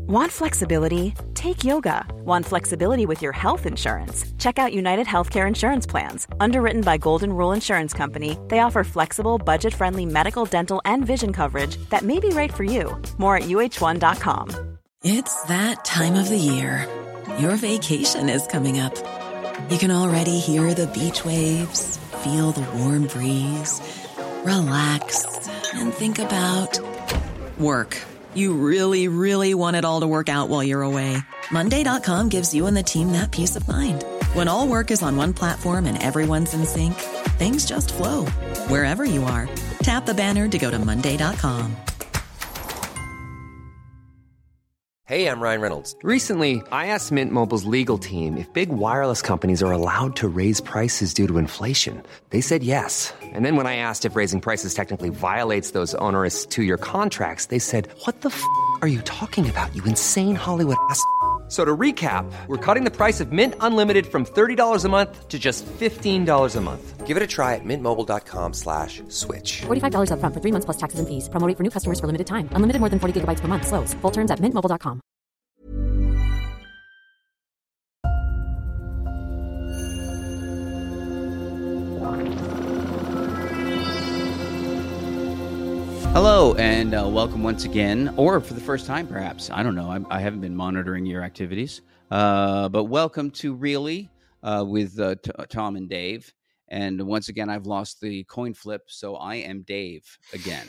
Want flexibility? Take yoga. Want flexibility with your health insurance? Check out United Healthcare Insurance Plans. Underwritten by Golden Rule Insurance Company, they offer flexible, budget-friendly medical, dental, and vision coverage that may be right for you. More at uh1.com. It's that time of the year. Your vacation is coming up. You can already hear the beach waves, feel the warm breeze, relax, and think about work. You really, really want it all to work out while you're away. Monday.com gives you and the team that peace of mind. When all work is on one platform and everyone's in sync, things just flow. Wherever you are, tap the banner to go to Monday.com. Hey, I'm Ryan Reynolds. Recently, I asked Mint Mobile's legal team if big wireless companies are allowed to raise prices due to inflation. They said yes. And then when I asked if raising prices technically violates those onerous two-year contracts, they said, "What the f*** are you talking about, you insane Hollywood ass?" So to recap, we're cutting the price of Mint Unlimited from $30 a month to just $15 a month. Give it a try at mintmobile.com/switch. $45 up front for 3 months plus taxes and fees. Promo rate for new customers for limited time. Unlimited more than 40 gigabytes per month. Slows full terms at mintmobile.com. Hello, and welcome once again, or for the first time, perhaps. I don't know. I haven't been monitoring your activities. But welcome to Really with Tom and Dave. And once again, I've lost the coin flip, so I am Dave again.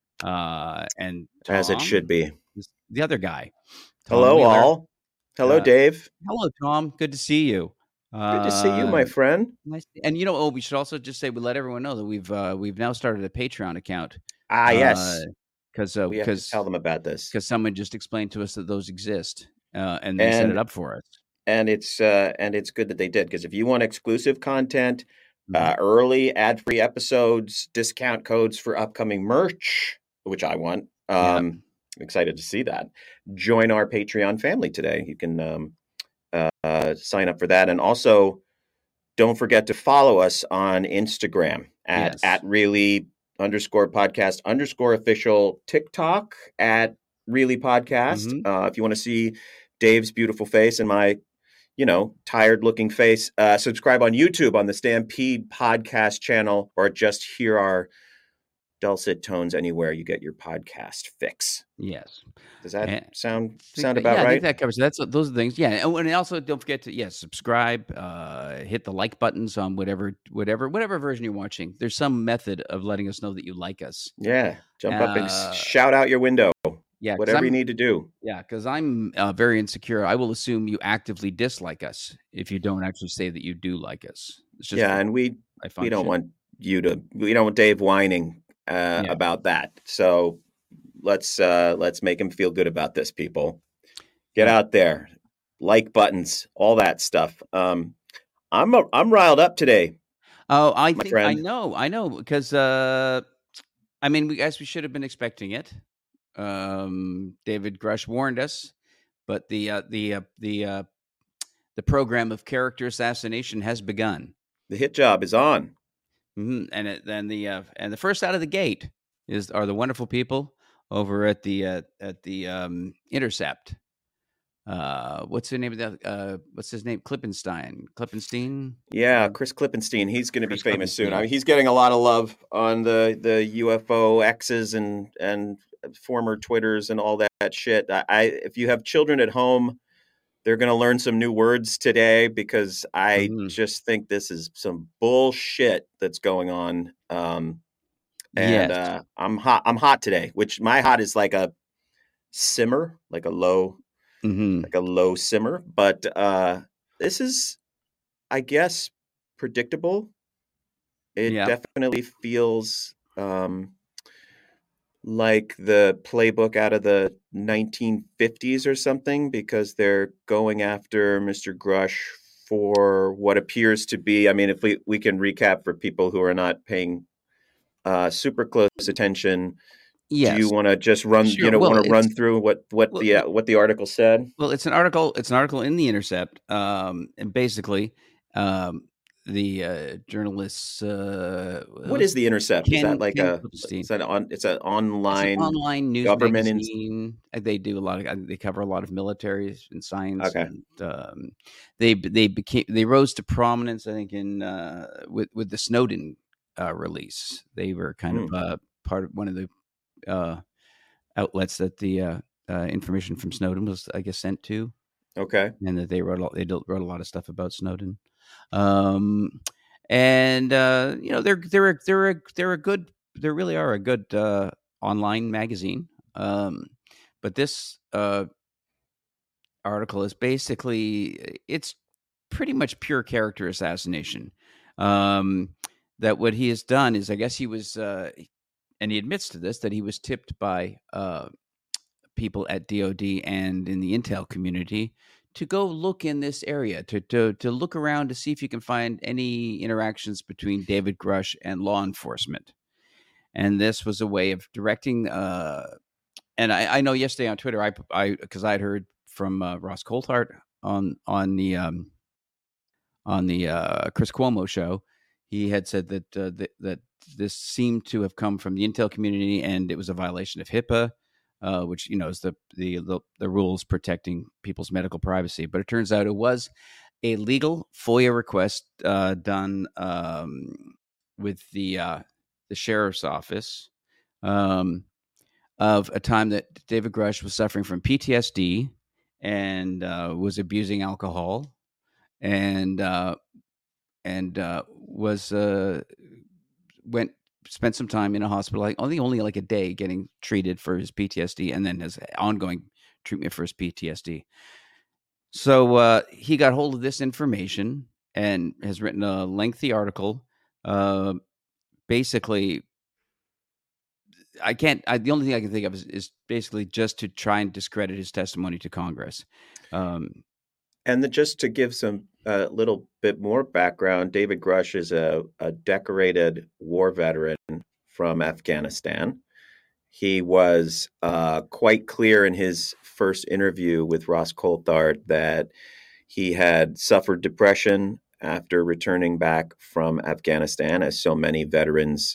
And Tom, as it should be. The other guy. Tom Hello, Wheeler. all. Hello, Dave. Hello, Tom. Good to see you. Good to see you, my friend. Nice. And we should also just say we let everyone know that we've now started a Patreon account. Yes. Because we have to tell them about this. Because someone just explained to us that those exist, and they set it up for us. And it's good that they did, because if you want exclusive content, early ad-free episodes, discount codes for upcoming merch, which I want, I'm excited to see that. Join our Patreon family today. You can sign up for that, and also don't forget to follow us on Instagram at really _podcast _official, TikTok at Really Podcast. If you want to see Dave's beautiful face and my, tired looking face, subscribe on YouTube on the Stampede Podcast channel, or just hear our dulcet tones anywhere you get your podcast fix. Yes. Does that sound about right? I think that covers it. Those are the things. Yeah. And also don't forget to subscribe, hit the like buttons on whatever version you're watching. There's some method of letting us know that you like us. Yeah. Jump up and shout out your window. Yeah. Whatever you need to do. Yeah. Because I'm very insecure. I will assume you actively dislike us if you don't actually say that you do like us. It's just and we don't want Dave whining about that. So let's make him feel good about this, people. Get out there, like buttons, all that stuff. I'm riled up today. Oh, I know, because we should have been expecting it. David Grush warned us, but the program of character assassination has begun. The hit job is on. And the first out of the gate are the wonderful people over at the Intercept. What's the name of that? What's his name? Klippenstein. Yeah, Chris Klippenstein. He's going to be famous soon. I mean, he's getting a lot of love on the UFO X's and former Twitters and all that shit. If you have children at home, they're going to learn some new words today, because I just think this is some bullshit that's going on. I'm hot today, which my hot is like a simmer, like a low simmer. But this is, I guess, predictable. It definitely feels like the playbook out of the 1950s or something, because they're going after Mr. Grush for what appears to be, if we can recap for people who are not paying super close attention. Yes. Do you want to just run, run through what the article said? Well, it's an article in the Intercept. And basically, journalists. What is The Intercept? Is that like Ken it's Silverstein. an It's an online online news government magazine. They do a lot of. They cover a lot of military and science, Okay. and they rose to prominence. I think in with the Snowden release, they were kind of part of one of the outlets that the information from Snowden was, I guess, sent to. Okay. And that they wrote a lot of stuff about Snowden. And they're a good, they really are a good online magazine. But this article is basically, it's pretty much pure character assassination. That what he has done is, I guess he was, and he admits to this, that he was tipped by people at DOD and in the intel community to go look in this area, to look around to see if you can find any interactions between David Grush and law enforcement. And this was a way of directing. And I know yesterday on Twitter, because I'd heard from Ross Coulthart on the Chris Cuomo show, he had said that that this seemed to have come from the intel community, and it was a violation of HIPAA. Which is the rules protecting people's medical privacy. But it turns out it was a legal FOIA request done with the sheriff's office of a time that David Grush was suffering from PTSD and was abusing alcohol and spent some time in a hospital, like only like a day, getting treated for his PTSD, and then his ongoing treatment for his PTSD. So he got hold of this information and has written a lengthy article. Basically, the only thing I can think of is basically just to try and discredit his testimony to Congress. And just to give some little bit more background, David Grush is a decorated war veteran from Afghanistan. He was quite clear in his first interview with Ross Coulthart that he had suffered depression after returning back from Afghanistan, as so many veterans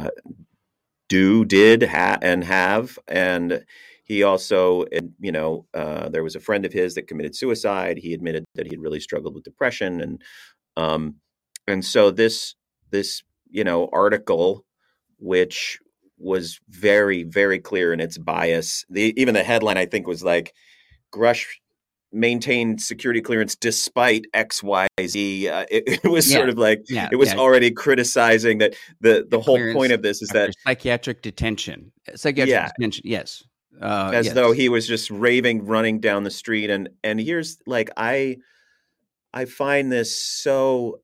did, and have. And he also, there was a friend of his that committed suicide. He admitted that he had really struggled with depression, and so this article, which was very, very clear in its bias. Even the headline, I think, was like, Grush maintained security clearance despite X, Y, Z. It was sort of like, it was already criticizing that the whole point of this is that psychiatric detention. Detention, yes. As though he was just raving, running down the street. And here's like, I find this so,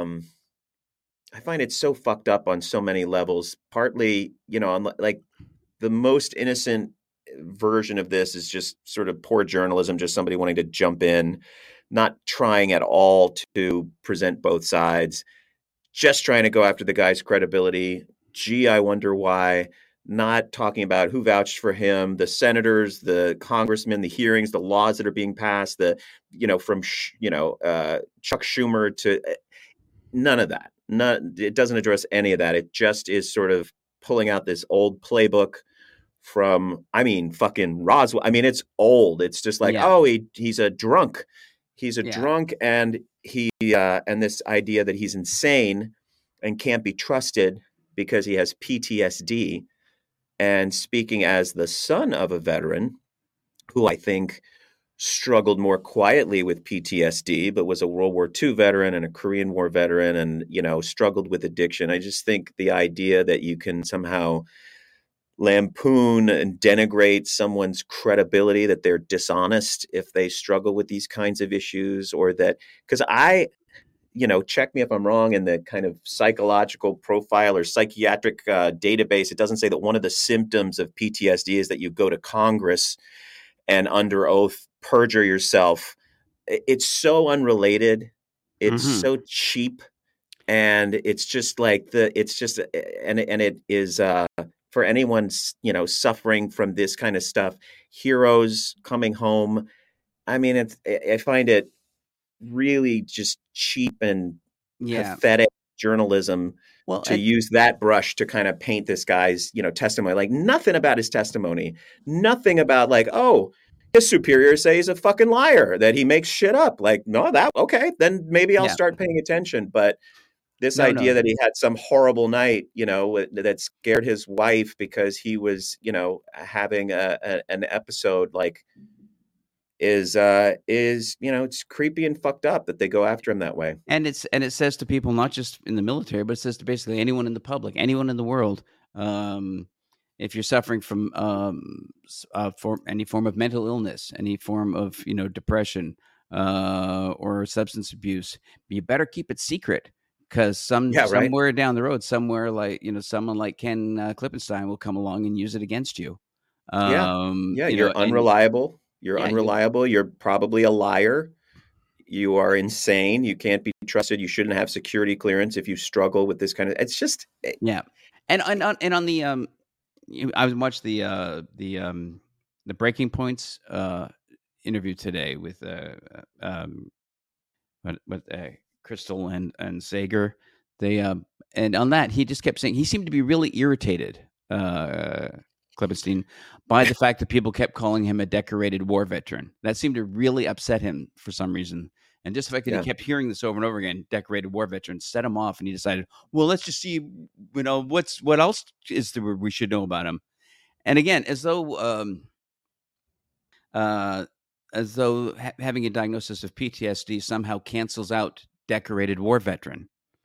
I find it so fucked up on so many levels. Partly, on like the most innocent version of this is just sort of poor journalism, just somebody wanting to jump in, not trying at all to present both sides, just trying to go after the guy's credibility. Gee, I wonder why. Not talking about who vouched for him, the senators, the congressmen, the hearings, the laws that are being passed, from Chuck Schumer to none of that. It doesn't address any of that. It just is sort of pulling out this old playbook from, fucking Roswell. It's old. It's just like, he's a drunk. He's a drunk, and and this idea that he's insane and can't be trusted because he has PTSD. And speaking as the son of a veteran who I think struggled more quietly with PTSD, but was a World War II veteran and a Korean War veteran and, struggled with addiction. I just think the idea that you can somehow lampoon and denigrate someone's credibility, that they're dishonest if they struggle with these kinds of issues, or that, because check me if I'm wrong, in the kind of psychological profile or psychiatric database, it doesn't say that one of the symptoms of PTSD is that you go to Congress and under oath perjure yourself. It's so unrelated. It's so cheap. And it's just like and it is for anyone, suffering from this kind of stuff, heroes coming home. I find it really just cheap and pathetic journalism Well, to use that brush to kind of paint this guy's, testimony. Like nothing about his testimony, nothing about like, oh, his superiors say he's a fucking liar, that he makes shit up. Like, no, okay, then maybe I'll start paying attention. But this idea that he had some horrible night, that scared his wife because he was, having an episode, like, is it's creepy and fucked up that they go after him that way. And it says to people, not just in the military, but it says to basically anyone in the public, anyone in the world, if you're suffering from for any form of mental illness, any form of depression or substance abuse, you better keep it secret, because somewhere down the road, somewhere like someone like Ken Klippenstein will come along and use it against you. You're unreliable. You're unreliable. You're probably a liar. You are insane. You can't be trusted. You shouldn't have security clearance if you struggle with this kind of. It's just And on the I watched the Breaking Points interview today with Crystal and Sager. They and on that he just kept saying he seemed to be really irritated, Klippenstein, by the fact that people kept calling him a decorated war veteran. That seemed to really upset him for some reason. And just the fact that he kept hearing this over and over again, decorated war veteran, set him off, and he decided, well, let's just see, what else is there we should know about him. And again, as though having a diagnosis of PTSD somehow cancels out decorated war veteran.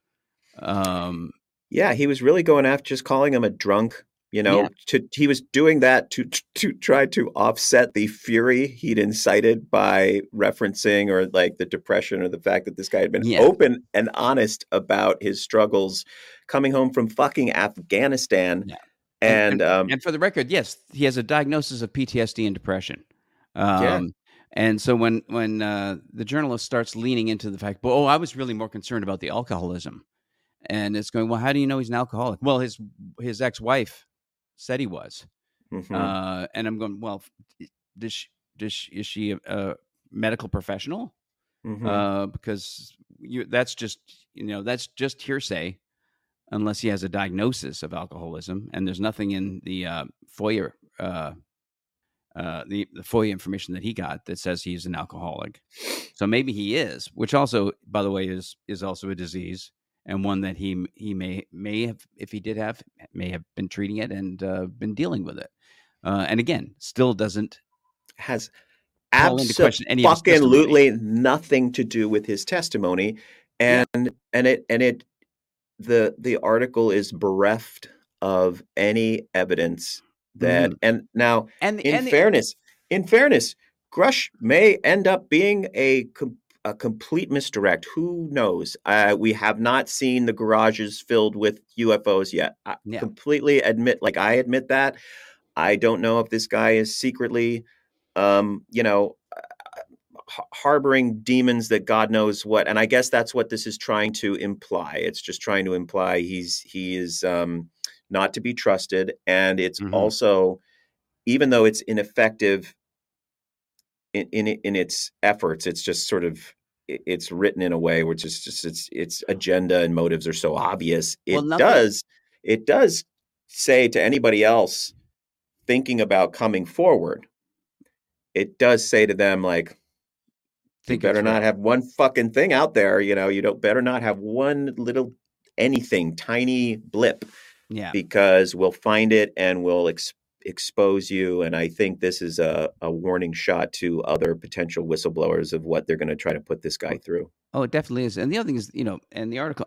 He was really going after just calling him a drunk. He was doing that to try to offset the fury he'd incited by referencing or like the depression or the fact that this guy had been open and honest about his struggles coming home from fucking Afghanistan. Yeah. And for the record, yes, he has a diagnosis of PTSD and depression. And so when the journalist starts leaning into the fact, I was really more concerned about the alcoholism, and it's going, well, how do you know he's an alcoholic? Well, his ex-wife said he was. Mm-hmm. And I'm going, well, is she a medical professional? Mm-hmm. Because that's just hearsay, unless he has a diagnosis of alcoholism, and there's nothing in the FOIA the FOIA information that he got that says he's an alcoholic. So maybe he is, which also, by the way, is also a disease, and one that he may have, if he did have, may have been treating it and been dealing with it. And again, still has absolutely nothing to do with his testimony, and the article is bereft of any evidence that, in fairness, Grush may end up being a complete misdirect. Who knows? We have not seen the garages filled with UFOs yet. I completely admit that. I don't know if this guy is secretly, harboring demons that God knows what. And I guess that's what this is trying to imply. It's just trying to imply he is not to be trusted. And it's also, even though it's ineffective in its efforts, it's just sort of, it's written in a way which is just its agenda and motives are so obvious. It does say to anybody else thinking about coming forward, it does say to them, like, you better not have one fucking thing out there, you better not have one little anything, tiny blip, because we'll find it and we'll expose you. And I think this is a warning shot to other potential whistleblowers of what they're going to try to put this guy through. Oh, it definitely is. And the other thing is, and the article,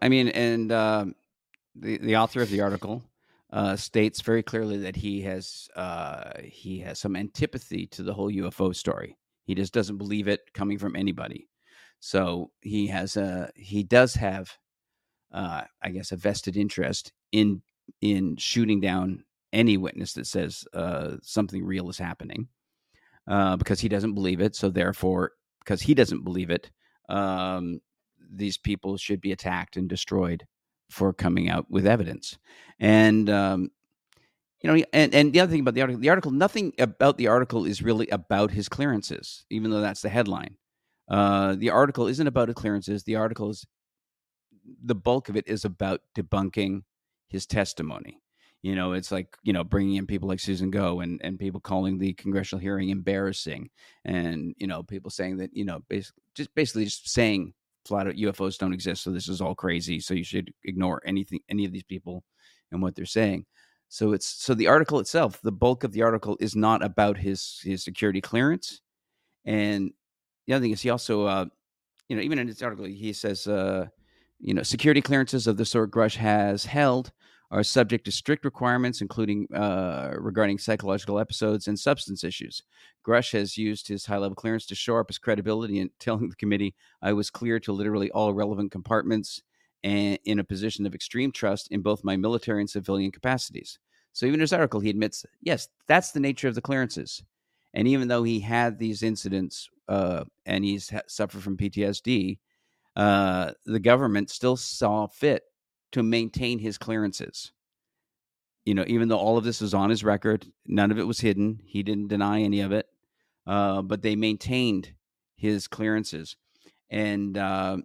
the author of the article states very clearly that he has some antipathy to the whole UFO story. He just doesn't believe it coming from anybody. So he does have, I guess, a vested interest in shooting down any witness that says something real is happening, because he doesn't believe it. So therefore, because he doesn't believe it, these people should be attacked and destroyed for coming out with evidence. And and the other thing about the article, nothing about the article is really about his clearances, even though that's the headline. The article isn't about his clearances. The article is the bulk of it is about debunking his testimony. It's like, bringing in people like Susan Go and people calling the congressional hearing embarrassing. And, people saying that, basically just saying flat out UFOs don't exist. So this is all crazy. So you should ignore any of these people and what they're saying. So the article itself, the bulk of the article is not about his security clearance. And the other thing is he also, even in this article, he says, security clearances of the sort Grush has held are subject to strict requirements, including regarding psychological episodes and substance issues. Grush has used his high-level clearance to shore up his credibility in telling the committee, I was clear to literally all relevant compartments and in a position of extreme trust in both my military and civilian capacities. So even in his article, he admits, yes, that's the nature of the clearances. And even though he had these incidents and he's suffered from PTSD, the government still saw fit to maintain his clearances. Even though all of this is on his record, none of it was hidden. He didn't deny any of it, but they maintained his clearances. And the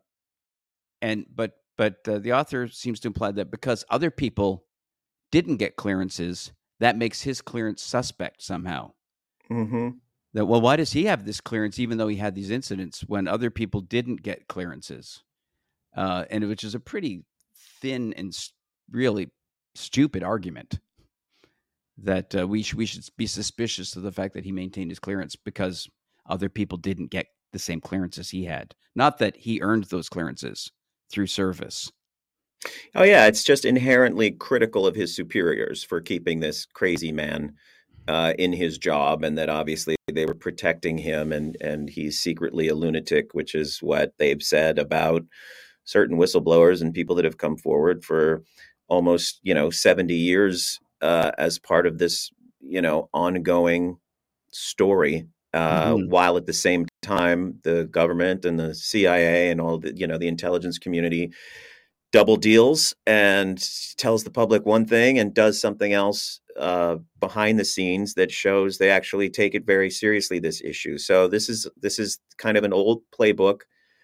author seems to imply that because other people didn't get clearances, that makes his clearance suspect somehow. Mm-hmm. That, well, why does he have this clearance even though he had these incidents when other people didn't get clearances? And which is a pretty thin and really stupid argument that we should be suspicious of the fact that he maintained his clearance because other people didn't get the same clearances he had. Not that he earned those clearances through service. Oh, yeah. It's just inherently critical of his superiors for keeping this crazy man in his job, and that obviously they were protecting him, and he's secretly a lunatic, which is what they've said about certain whistleblowers and people that have come forward for almost 70 years as part of this ongoing story, while at the same time the government and the CIA and all the the intelligence community double deals and tells the public one thing and does something else behind the scenes that shows they actually take it very seriously, this issue. So this is kind of an old playbook.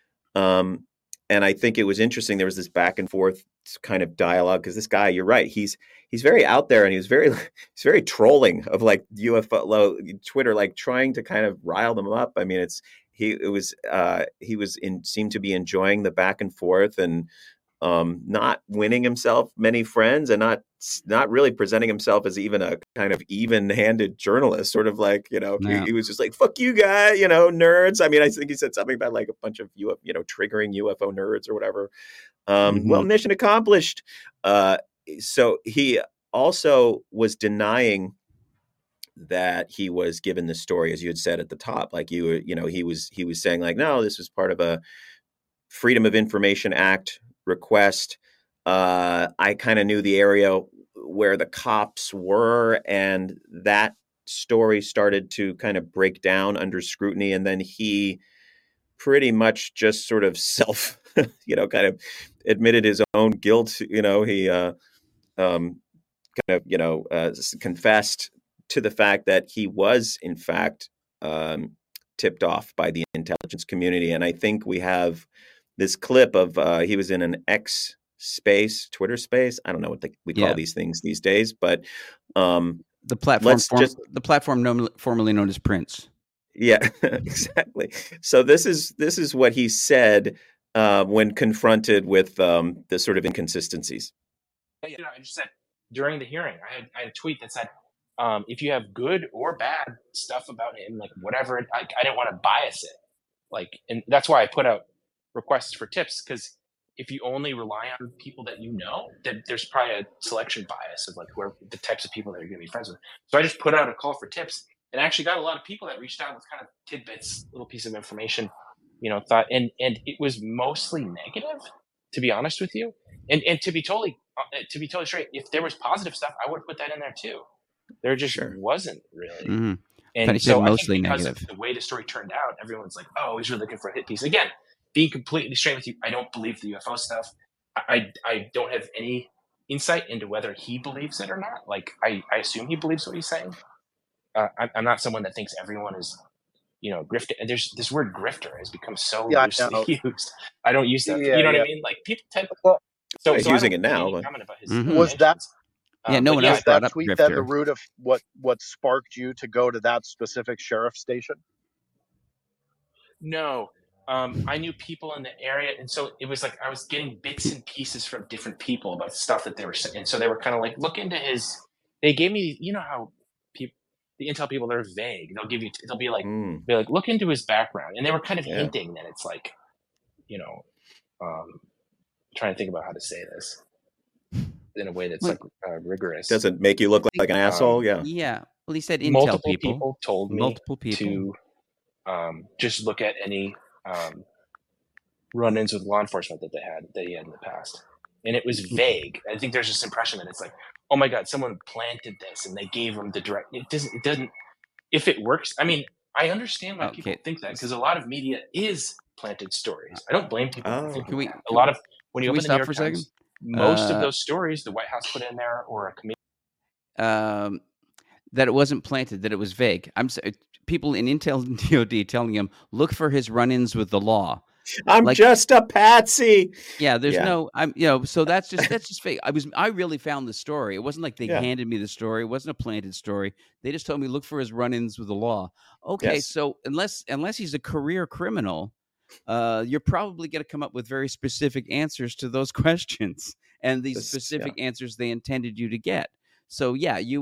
And I think it was interesting. There was this back and forth kind of dialogue because this guy, you're right, he's very out there, and he's very trolling of like UFO Twitter, like trying to kind of rile them up. I mean, he seemed to be enjoying the back and forth and not winning himself many friends, and not really presenting himself as even a kind of even-handed journalist, sort of like, he was just like, fuck you guys, nerds. I mean, I think he said something about like a bunch of triggering UFO nerds or whatever. Well, mission accomplished. So he also was denying that he was given this story, as you had said at the top, like he was saying like, no, this was part of a Freedom of Information Act request. I kind of knew the area where the cops were, and that story started to kind of break down under scrutiny. And then he pretty much just sort of kind of admitted his own guilt. He confessed to the fact that he was in fact tipped off by the intelligence community. And I think we have this clip of he was in an X space, Twitter space. I don't know what we call these things these days, but the platform formerly known as Prince. Yeah, exactly. So this is what he said when confronted with the sort of inconsistencies. I just said during the hearing, I had a tweet that said, if you have good or bad stuff about him, like whatever, I didn't want to bias it. Like, and that's why I put out requests for tips, because if you only rely on people that then there's probably a selection bias of like where the types of people that you're going to be friends with. So I just put out a call for tips, and actually got a lot of people that reached out with kind of tidbits, little piece of information, thought, and it was mostly negative, to be honest with you. And to be totally straight, if there was positive stuff, I would put that in there too. There just wasn't really. Mm-hmm. And so mostly I think because negative. of the way the story turned out, everyone's like, oh, he's really looking for a hit piece. Again, being completely straight with you, I don't believe the UFO stuff. I don't have any insight into whether he believes it or not. Like, I assume he believes what he's saying. I'm not someone that thinks everyone is grift. And there's this word grifter has become so Yeah, I loosely know. used. I don't use that. Yeah, You know what yeah. I mean? Like people tend. Well, So He's I using don't it make now, any but comment about his Mhm. was that intentions. Yeah, no But one yeah, else was that brought up tweet then the grifter. root of what sparked you to go to that specific sheriff station? No, I knew people in the area, and so it was like I was getting bits and pieces from different people about stuff that they were saying, and so they were kind of like, look into his. They gave me, how people, the intel people, they're vague. They'll be like, look into his background, and they were kind of Yeah. hinting that it's like, trying to think about how to say this in a way that's Like- rigorous. Doesn't make you look like an asshole. Yeah. Yeah. Well, he said intel Multiple people. told me Multiple people. to just look at any run-ins with law enforcement that he had in the past, and it was vague. I think there's this impression that it's like, oh my god, someone planted this and they gave him the direct. It doesn't. If it works, I mean, I understand why people think that, because a lot of media is planted stories. I don't blame people for thinking that. A lot of when you can we open the New stop York for a second? Times, most of those stories the White House put in there, or a committee. That it wasn't planted, that it was vague. People in Intel and DOD telling him, look for his run-ins with the law. I'm just a patsy. Yeah, there's no, so that's just fake. I really found the story. It wasn't like they handed me the story. It wasn't a planted story. They just told me, look for his run-ins with the law. Okay, Yes. so unless he's a career criminal, you're probably going to come up with very specific answers to those questions, and these specific answers they intended you to get. So you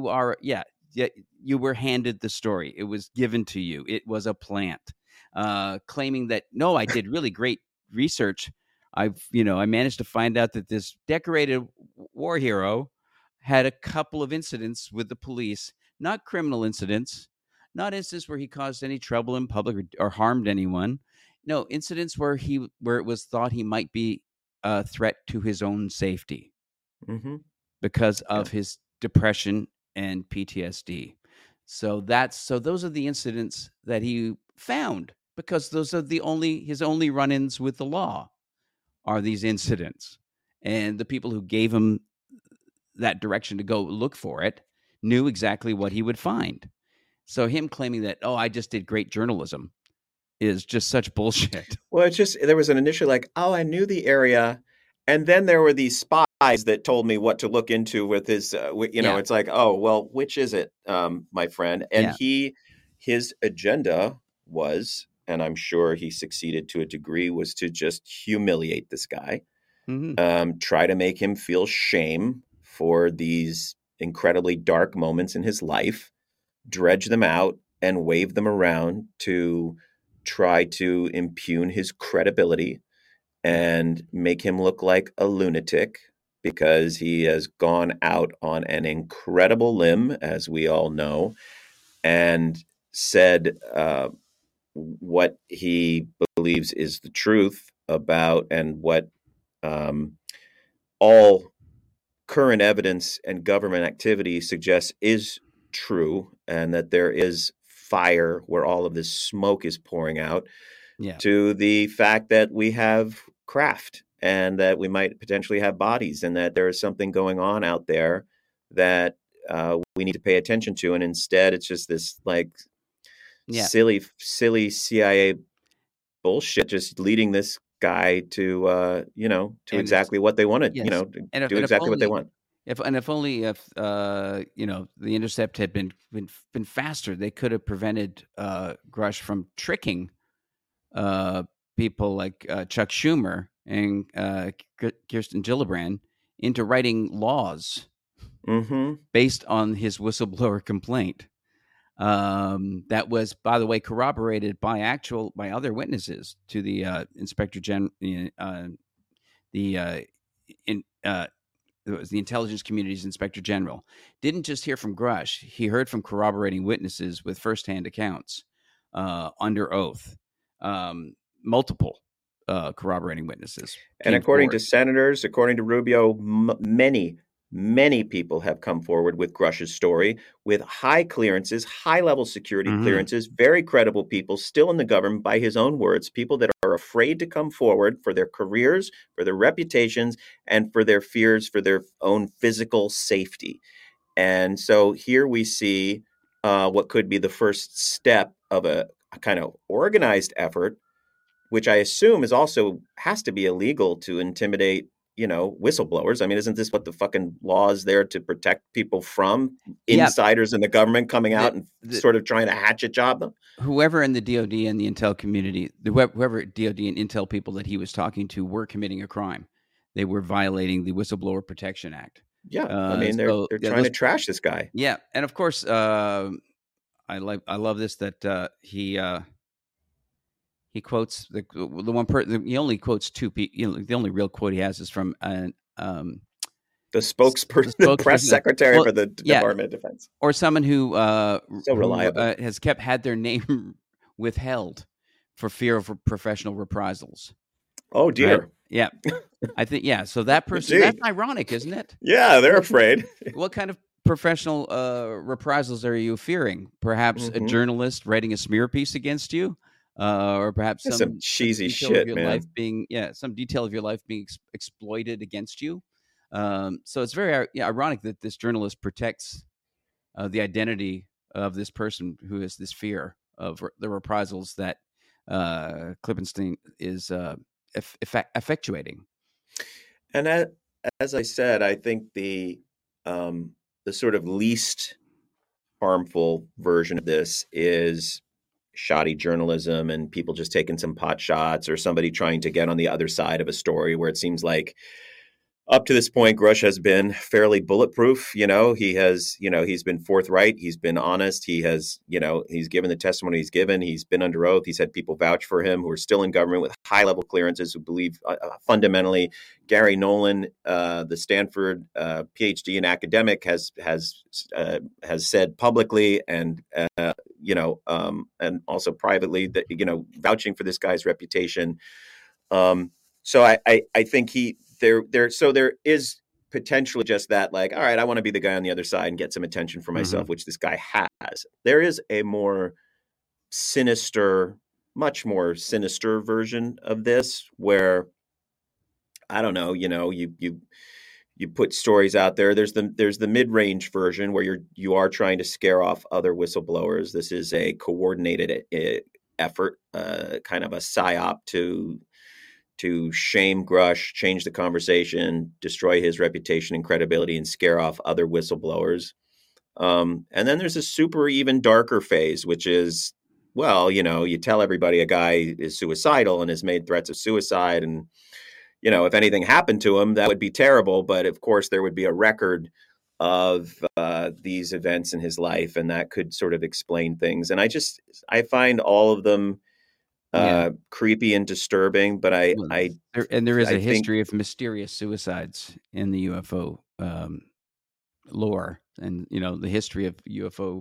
were handed the story. It was given to you. It was a plant. Claiming that, no, I did really great research. I managed to find out that this decorated war hero had a couple of incidents with the police, not criminal incidents, not incidents where he caused any trouble in public or harmed anyone. No, incidents where it was thought he might be a threat to his own safety because of his depression and PTSD. So those are the incidents that he found, because those are his only run-ins with the law are these incidents. And the people who gave him that direction to go look for it knew exactly what he would find. So him claiming that, I just did great journalism is just such bullshit. Well, it's just, there was an initial I knew the area. And then there were these spies that told me what to look into with his, it's like, which is it, my friend? And his agenda was, and I'm sure he succeeded to a degree, was to just humiliate this guy, try to make him feel shame for these incredibly dark moments in his life, dredge them out and wave them around to try to impugn his credibility and make him look like a lunatic, because he has gone out on an incredible limb, as we all know, and said what he believes is the truth about, and what all current evidence and government activity suggests is true, and that there is fire where all of this smoke is pouring out, to the fact that we have craft and that we might potentially have bodies, and that there is something going on out there that we need to pay attention to. And instead, it's just this silly CIA bullshit, just leading this guy to exactly what they wanted, do exactly what they want. If only the Intercept had been faster, they could have prevented Grush from tricking people like Chuck Schumer and Kirsten Gillibrand into writing laws based on his whistleblower complaint. That was, by the way, corroborated by other witnesses to the Inspector General, it was the intelligence community's Inspector General. Didn't just hear from Grush; he heard from corroborating witnesses with firsthand accounts under oath. Multiple corroborating witnesses. And according to senators, according to Rubio, many people have come forward with Grush's story, with high clearances, high-level security clearances, very credible people still in the government, by his own words, people that are afraid to come forward for their careers, for their reputations, and for their fears for their own physical safety. And so here we see what could be the first step of a kind of organized effort, which I assume is also has to be illegal to intimidate, whistleblowers. I mean, isn't this what the fucking law is there to protect people from insiders in the government coming out and sort of trying to hatchet job them? Whoever in the DOD and the intel community, whoever DOD and intel people that he was talking to were committing a crime. They were violating the Whistleblower Protection Act. Yeah, I mean, they're trying to trash this guy. Yeah, and of course, I love this that he quotes the one person. He only quotes two people. The only real quote he has is from the spokesperson, the press secretary for the Department of Defense, or someone who so reliable has had their name withheld for fear of professional reprisals. Oh dear. Right? Yeah, I think so. That person, that's ironic, isn't it? Yeah, they're afraid. What kind of professional reprisals are you fearing? Perhaps a journalist writing a smear piece against you? Or perhaps some cheesy shit, man. Some detail of your life being exploited against you. So it's very ironic that this journalist protects the identity of this person who has this fear of the reprisals that Klippenstein is effectuating. And as I said, I think the sort of least harmful version of this is shoddy journalism and people just taking some pot shots, or somebody trying to get on the other side of a story where it seems like up to this point, Grush has been fairly bulletproof. He has, he's been forthright. He's been honest. He has, he's given the testimony he's given. He's been under oath. He's had people vouch for him who are still in government with high level clearances who believe fundamentally. Gary Nolan, the Stanford PhD and academic, has said publicly and also privately that, vouching for this guy's reputation. So I think there is potentially just that, like, all right, I want to be the guy on the other side and get some attention for myself, which this guy has. There is a more sinister, much more sinister version of this where, I don't know, you put stories out there. There's the mid-range version where you are trying to scare off other whistleblowers. This is a coordinated effort, kind of a psyop to shame Grush, change the conversation, destroy his reputation and credibility, and scare off other whistleblowers. And then there's a super even darker phase, which is, well, you tell everybody a guy is suicidal and has made threats of suicide. And, if anything happened to him, that would be terrible. But of course, there would be a record of these events in his life, and that could sort of explain things. And I find all of them creepy and disturbing, but there is a history of mysterious suicides in the UFO lore, and the history of UFO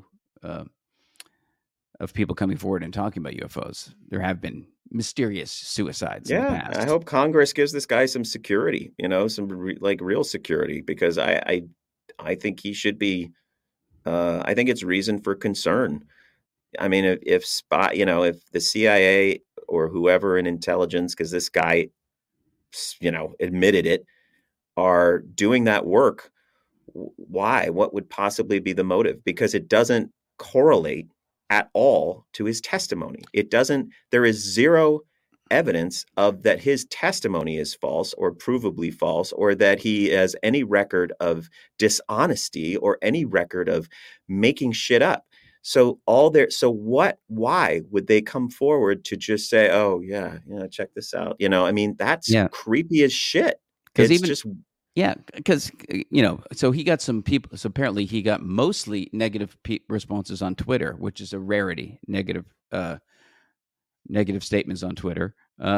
of people coming forward and talking about UFOs. There have been mysterious suicides in the past. I hope Congress gives this guy some security, some real security, because I think he should be. I think it's reason for concern. I mean, if the CIA or whoever in intelligence, because this guy, admitted it, are doing that work, why? What would possibly be the motive? Because it doesn't correlate at all to his testimony. There is zero evidence of that his testimony is false or provably false, or that he has any record of dishonesty or any record of making shit up. So why would they come forward to just say, oh yeah, check this out? That's creepy as shit. Because so he got some people. So apparently he got mostly negative responses on Twitter, which is a rarity. Negative statements on Twitter.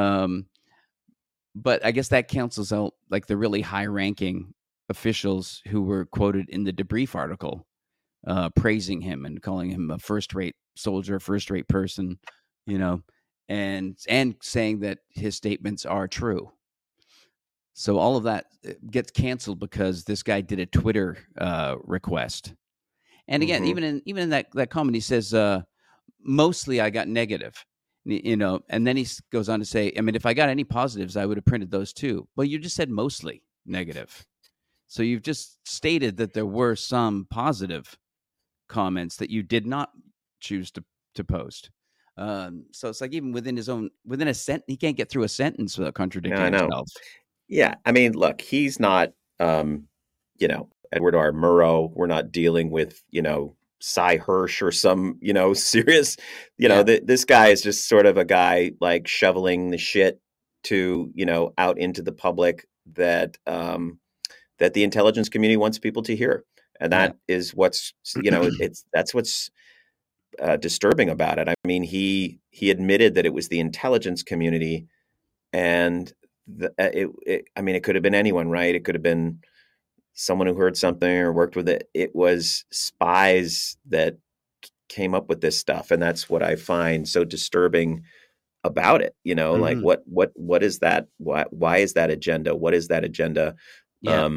But I guess that cancels out like the really high-ranking officials who were quoted in the debrief article, praising him and calling him a first-rate soldier, first-rate person, and saying that his statements are true. So all of that gets canceled because this guy did a Twitter request. And again, even in that comment, he says, mostly I got negative, and then he goes on to say, I mean, if I got any positives, I would have printed those too. Well, you just said mostly negative. So you've just stated that there were some positive comments that you did not choose to post. So it's like even within a sentence, he can't get through a sentence without No, contradicting I know. himself. Yeah. I mean, look, he's not, Edward R. Murrow. We're not dealing with, Cy Hirsch or some, serious, Yeah. this guy is just sort of a guy like shoveling the shit to, out into the public that, that the intelligence community wants people to hear. And that is what's, that's what's disturbing about it. I mean, he admitted that it was the intelligence community, and it could have been anyone, right? It could have been someone who heard something or worked with it. It was spies that came up with this stuff, and that's what I find so disturbing about it. Like what is that? Why is that agenda? What is that agenda? Yeah.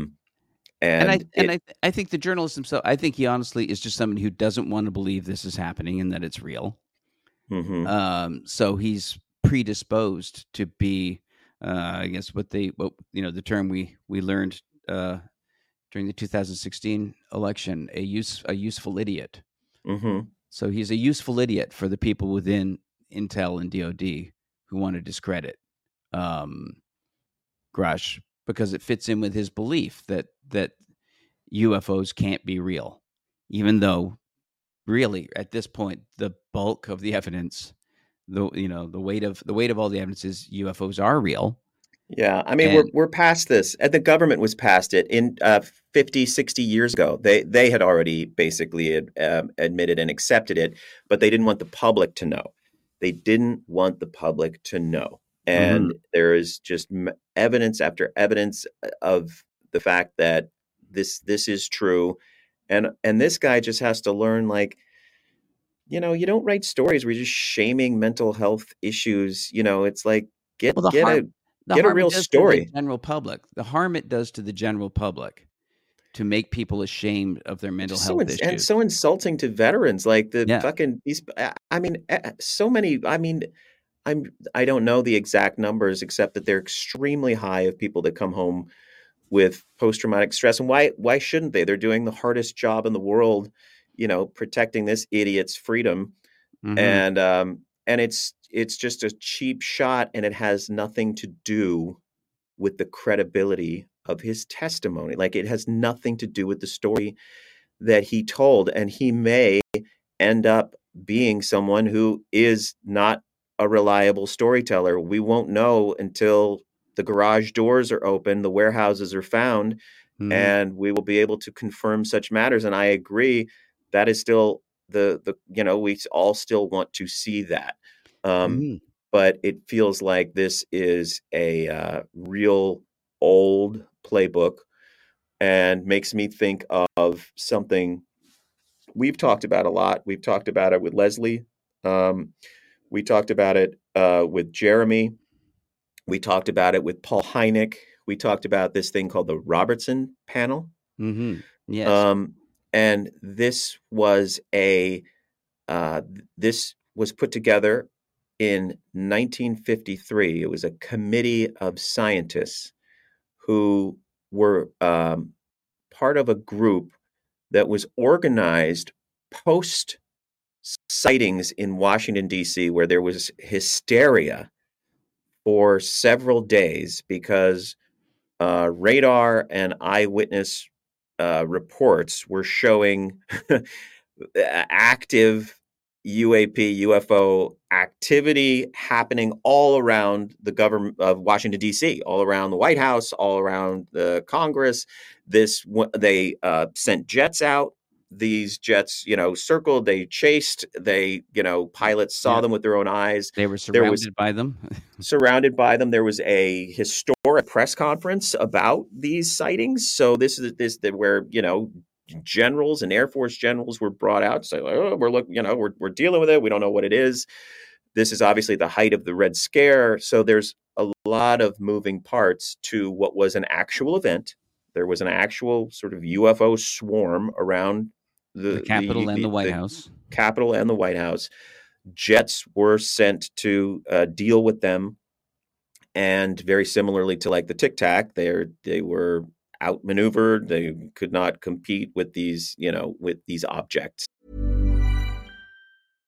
I think the journalist himself, I think he honestly is just somebody who doesn't want to believe this is happening and that it's real. Mm-hmm. So he's predisposed to be, I guess, the term we learned during the 2016 election, a useful idiot. Mm-hmm. So he's a useful idiot for the people within Intel and DoD who want to discredit Grush, because it fits in with his belief that UFOs can't be real, even though really at this point the bulk of the evidence, the weight of all the evidence is UFOs are real. Yeah, I mean, we're past this. And the government was past it in 50, 60 years ago. They had already basically admitted and accepted it, but they didn't want the public to know. They didn't want the public to know. And there is just evidence after evidence of the fact that this is true. And this guy just has to learn, like, you don't write stories where you're just shaming mental health issues. It's like get a real story. The general public, the harm it does to the general public, to make people ashamed of their mental health issues, and so insulting to veterans, like fucking these. I mean, so many. I mean, I don't know the exact numbers, except that they're extremely high of people that come home with post-traumatic stress. And why shouldn't they? They're doing the hardest job in the world, protecting this idiot's freedom. And it's just a cheap shot, and it has nothing to do with the credibility of his testimony. Like, it has nothing to do with the story that he told. And he may end up being someone who is not a reliable storyteller. We won't know until the garage doors are open, the warehouses are found, and we will be able to confirm such matters. And I agree, that is still we all still want to see that. But it feels like this is a real old playbook, and makes me think of something we've talked about a lot. We've talked about it with Leslie. We talked about it with Jeremy. We talked about it with Paul Hynek. We talked about this thing called the Robertson panel. Yes. And this was this was put together in 1953. It was a committee of scientists who were part of a group that was organized post sightings in Washington, D.C., where there was hysteria for several days because radar and eyewitness reports were showing active UFO activity happening all around the government of Washington, D.C., all around the White House, all around the Congress. They sent jets out. These jets, circled, they chased, pilots saw them with their own eyes. They were surrounded by them. Surrounded by them. There was a historic press conference about these sightings. So this is where, generals and Air Force generals were brought out to say, we're dealing with it. We don't know what it is. This is obviously the height of the Red Scare. So there's a lot of moving parts to what was an actual event. There was an actual sort of UFO swarm around the Capitol and the White House. Capitol and the White House. Jets were sent to deal with them. And very similarly to like the Tic Tac, they were outmaneuvered. They could not compete with these, with these objects.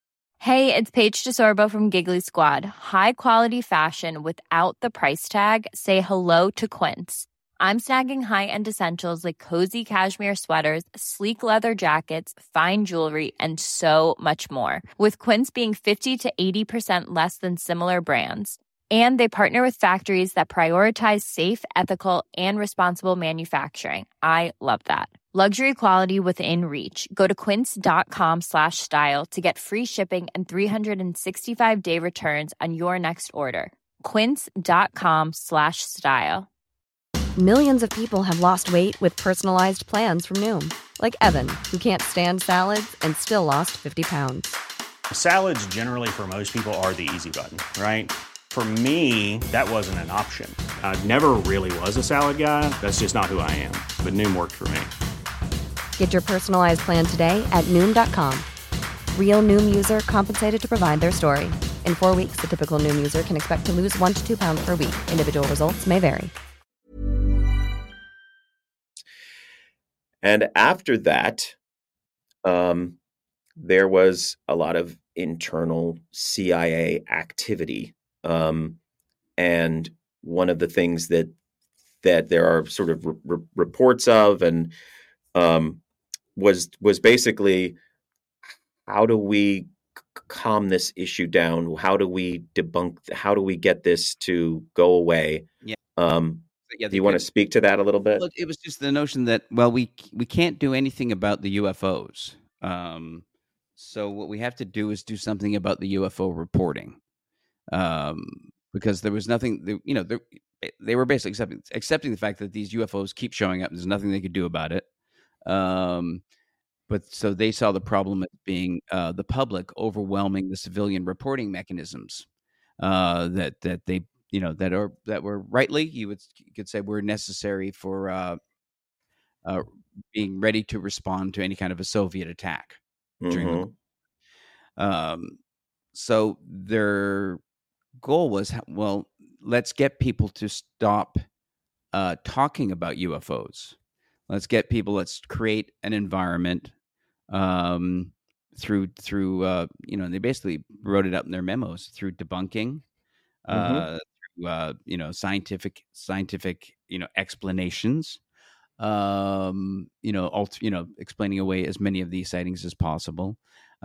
Hey, it's Paige DeSorbo from Giggly Squad. High quality fashion without the price tag. Say hello to Quince. I'm snagging high-end essentials like cozy cashmere sweaters, sleek leather jackets, fine jewelry, and so much more. With Quince being 50 to 80% less than similar brands. And they partner with factories that prioritize safe, ethical, and responsible manufacturing. I love that. Luxury quality within reach. Go to quince.com/style to get free shipping and 365-day returns on your next order. Quince.com/style. Millions of people have lost weight with personalized plans from Noom. Like Evan, who can't stand salads and still lost 50 pounds. Salads generally for most people are the easy button, right? For me, that wasn't an option. I never really was a salad guy. That's just not who I am. But Noom worked for me. Get your personalized plan today at Noom.com. Real Noom user compensated to provide their story. In 4 weeks, the typical Noom user can expect to lose 1 to 2 pounds per week. Individual results may vary. And after that, there was a lot of internal CIA activity. And one of the things that there are sort of reports of and was basically, how do we calm this issue down? How do we debunk? How do we get this to go away? Yeah. Do you want to speak to that a little bit? Look, it was just the notion that, well, we can't do anything about the UFOs. So what we have to do is do something about the UFO reporting. Because there was nothing, they were basically accepting the fact that these UFOs keep showing up. There's nothing they could do about it. But so they saw the problem as being the public overwhelming the civilian reporting mechanisms that they, that were rightly, you could say, were necessary for being ready to respond to any kind of a Soviet attack during so their goal was, well, let's get people to stop talking about UFOs. Let's create an environment through they basically wrote it up in their memos through debunking, through scientific explanations, explaining away as many of these sightings as possible,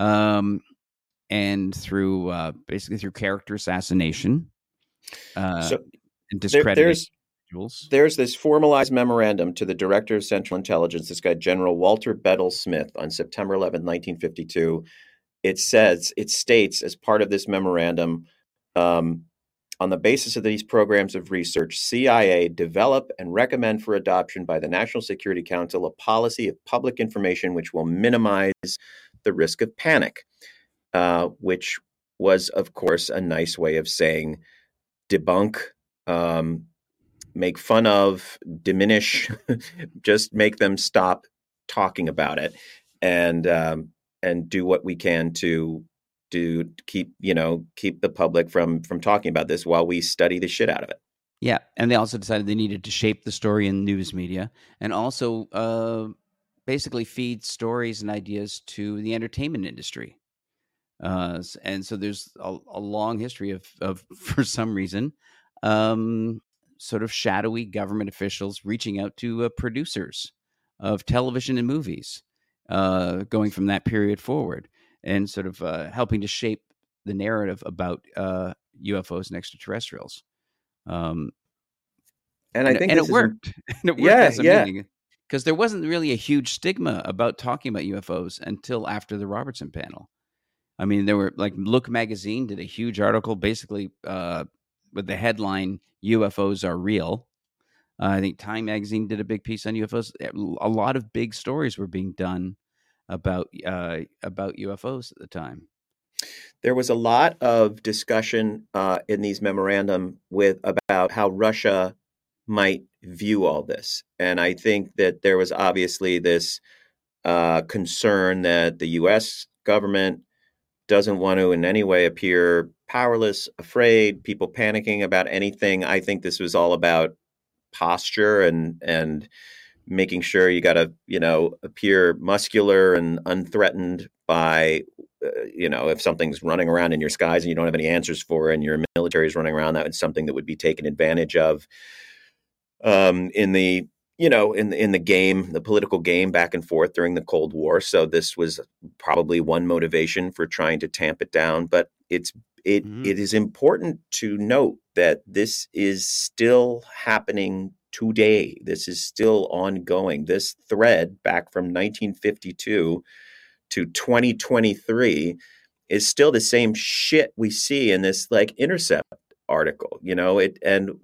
and through basically through character assassination, and discrediting individuals. There's this formalized memorandum to the Director of Central Intelligence, this guy, General Walter Bedell Smith, on September 11, 1952. It states as part of this memorandum, on the basis of these programs of research, CIA develop and recommend for adoption by the National Security Council a policy of public information which will minimize the risk of panic, which was, of course, a nice way of saying debunk, make fun of, diminish, just make them stop talking about it, and do what we can to keep the public from talking about this while we study the shit out of it. Yeah, and they also decided they needed to shape the story in news media, and also basically feed stories and ideas to the entertainment industry. And so there's a long history of for some reason, sort of shadowy government officials reaching out to producers of television and movies, going from that period forward, and sort of helping to shape the narrative about UFOs and extraterrestrials. And I think it worked. And it worked yeah. Because there wasn't really a huge stigma about talking about UFOs until after the Robertson panel. I mean, there were, like, Look magazine did a huge article basically with the headline, UFOs are real. I think Time magazine did a big piece on UFOs. A lot of big stories were being done about UFOs at the time. There was a lot of discussion in these memorandum about how Russia might view all this. And I think that there was obviously this concern that the U.S. government doesn't want to in any way appear powerless, afraid, people panicking about anything. I think this was all about posture and making sure you got to, appear muscular and unthreatened by, if something's running around in your skies and you don't have any answers for it, and your military is running around, that is something that would be taken advantage of in the game, the political game back and forth during the Cold War. So this was probably one motivation for trying to tamp it down. But it is important to note that this is still happening today. This is still ongoing. This thread back from 1952 to 2023 is still the same shit we see in this like Intercept article. It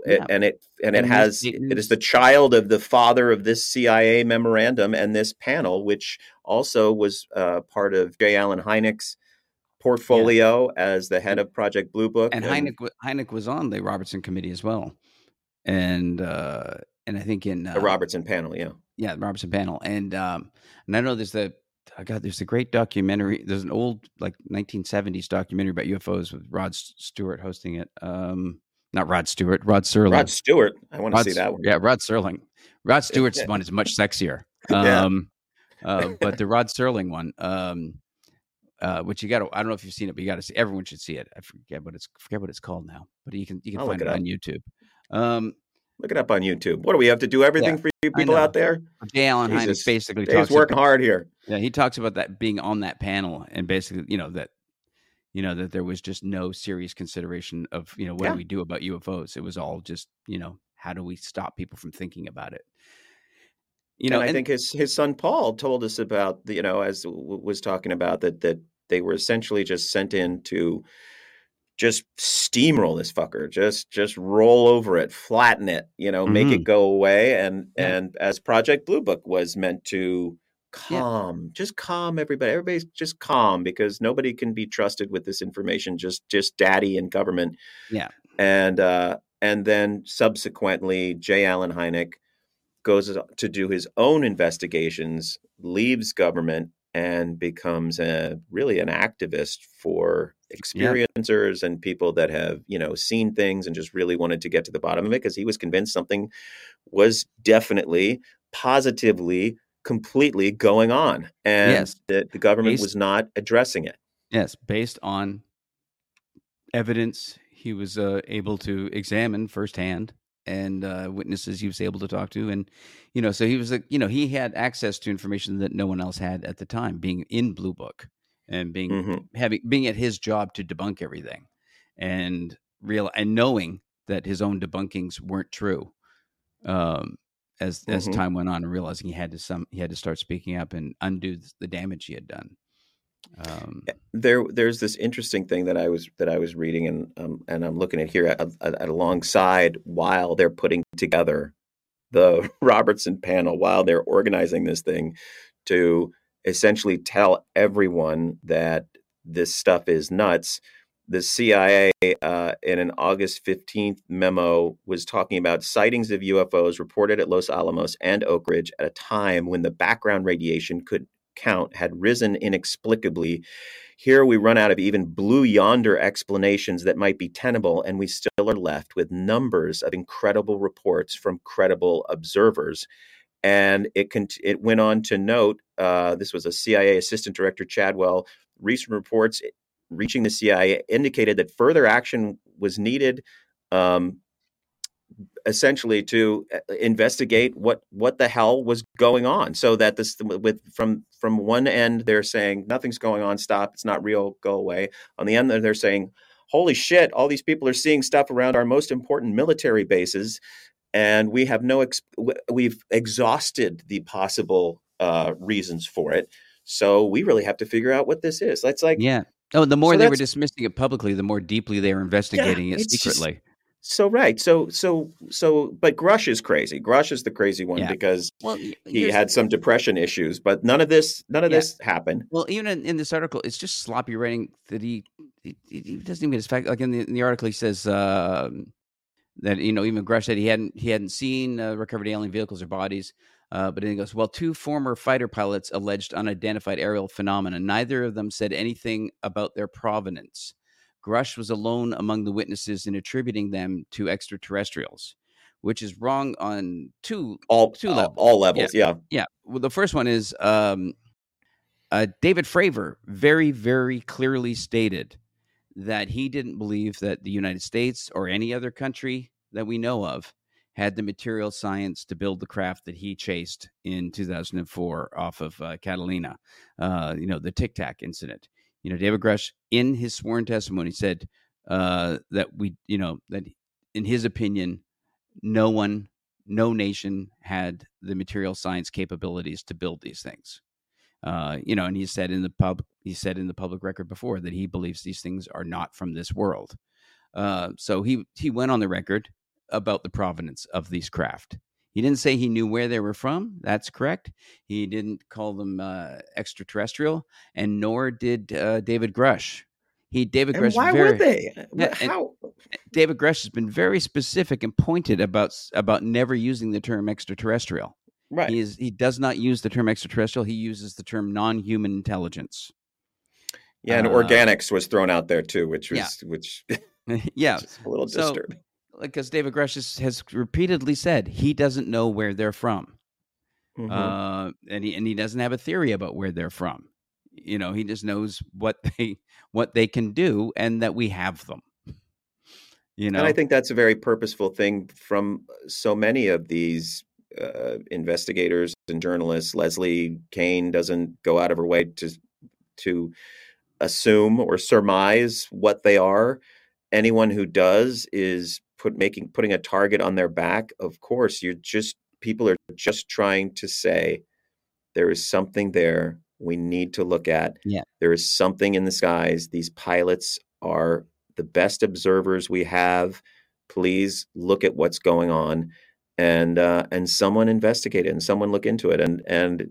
is the child of the father of this CIA memorandum and this panel, which also was part of J. Allen Hynek's portfolio as the head of Project Blue Book. And Hynek was on the Robertson Committee as well. And I think in the Robertson panel, the Robertson panel, and I know there's the great documentary. There's an old like 1970s documentary about UFOs with Rod Stewart hosting it. Not Rod Stewart, Rod Serling. Rod Stewart, I want to see that one. Yeah, Rod Serling. Rod Stewart's one is much sexier. But the Rod Serling one, which I don't know if you've seen it, but you got to see. Everyone should see it. I forget what it's called now, but you can find it on YouTube. Look it up on YouTube. What do we have to do everything for you people out there? J. Allen Hynek basically talks. He's working hard here. Yeah, he talks about that being on that panel, and basically, that there was just no serious consideration of what do we do about UFOs. It was all just how do we stop people from thinking about it. I think his son Paul told us about as was talking about that they were essentially just sent in to just steamroll this fucker, just roll over it, flatten it, make it go away. And as Project Blue Book was meant to calm everybody. Everybody's just calm because nobody can be trusted with this information, just daddy and government. Yeah. And then subsequently, J. Allen Hynek goes to do his own investigations, leaves government, and becomes really an activist for experiencers and people that have, seen things and just really wanted to get to the bottom of it because he was convinced something was definitely, positively, completely going on, and that the government was not addressing it. Yes, based on evidence he was able to examine firsthand and witnesses he was able to talk to. And, so he was he had access to information that no one else had at the time, being in Blue Book and being at his job to debunk everything and knowing that his own debunkings weren't true. As time went on, and realizing he had to start speaking up and undo the damage he had done. There's this interesting thing that I was reading, and I'm looking at here at alongside while they're putting together the Robertson panel, while they're organizing this thing to essentially tell everyone that this stuff is nuts. The CIA, in an August 15th memo, was talking about sightings of UFOs reported at Los Alamos and Oak Ridge at a time when the background radiation count had risen inexplicably. Here we run out of even blue yonder explanations that might be tenable, and we still are left with numbers of incredible reports from credible observers. And it went on to note, this was a CIA Assistant Director Chadwell, recent reports reaching the CIA indicated that further action was needed, essentially to investigate what the hell was going on. So that from one end they're saying nothing's going on, stop, it's not real, go away. On the end they're saying, holy shit, all these people are seeing stuff around our most important military bases, and we have we've exhausted the possible reasons for it. So we really have to figure out what this is. That's like, the more they were dismissing it publicly, the more deeply they were investigating it secretly. Right. So, but Grush is crazy. Grush is the crazy one because he had some depression issues, but none of this happened. Well, even in this article, it's just sloppy writing that he doesn't even get his fact. Like in the article, he says that even Grush said he hadn't seen recovered alien vehicles or bodies. But then he goes, well, 2 former fighter pilots alleged unidentified aerial phenomena. Neither of them said anything about their provenance. Grush was alone among the witnesses in attributing them to extraterrestrials. which is wrong on two All levels. all levels. Yeah. Yeah. Well, the first one is David Fravor very, very clearly stated that he didn't believe that the United States or any other country that we know of had the material science to build the craft that he chased in 2004 off of Catalina, the Tic Tac incident. David Grush, in his sworn testimony, said that that in his opinion, no nation had the material science capabilities to build these things. And he said in the public record before that he believes these things are not from this world. So he went on the record about the provenance of these craft. He didn't say he knew where they were from. That's correct. He didn't call them extraterrestrial, and nor did David Grush. Why would they? How? David Grush has been very specific and pointed about never using the term extraterrestrial. Right. He does not use the term extraterrestrial. He uses the term non-human intelligence. Yeah, and organics was thrown out there too, which yeah, a little disturbing. Because David Grush has repeatedly said he doesn't know where they're from, and he doesn't have a theory about where they're from. He just knows what they can do, and that we have them. And I think that's a very purposeful thing from so many of these investigators and journalists. Leslie Kean doesn't go out of her way to assume or surmise what they are. Anyone who does is putting a target on their back. Of course, people are just trying to say there is something there we need to look at. Yeah. There is something in the skies. These pilots are the best observers we have. Please look at what's going on, and someone investigate it, and someone look into it. And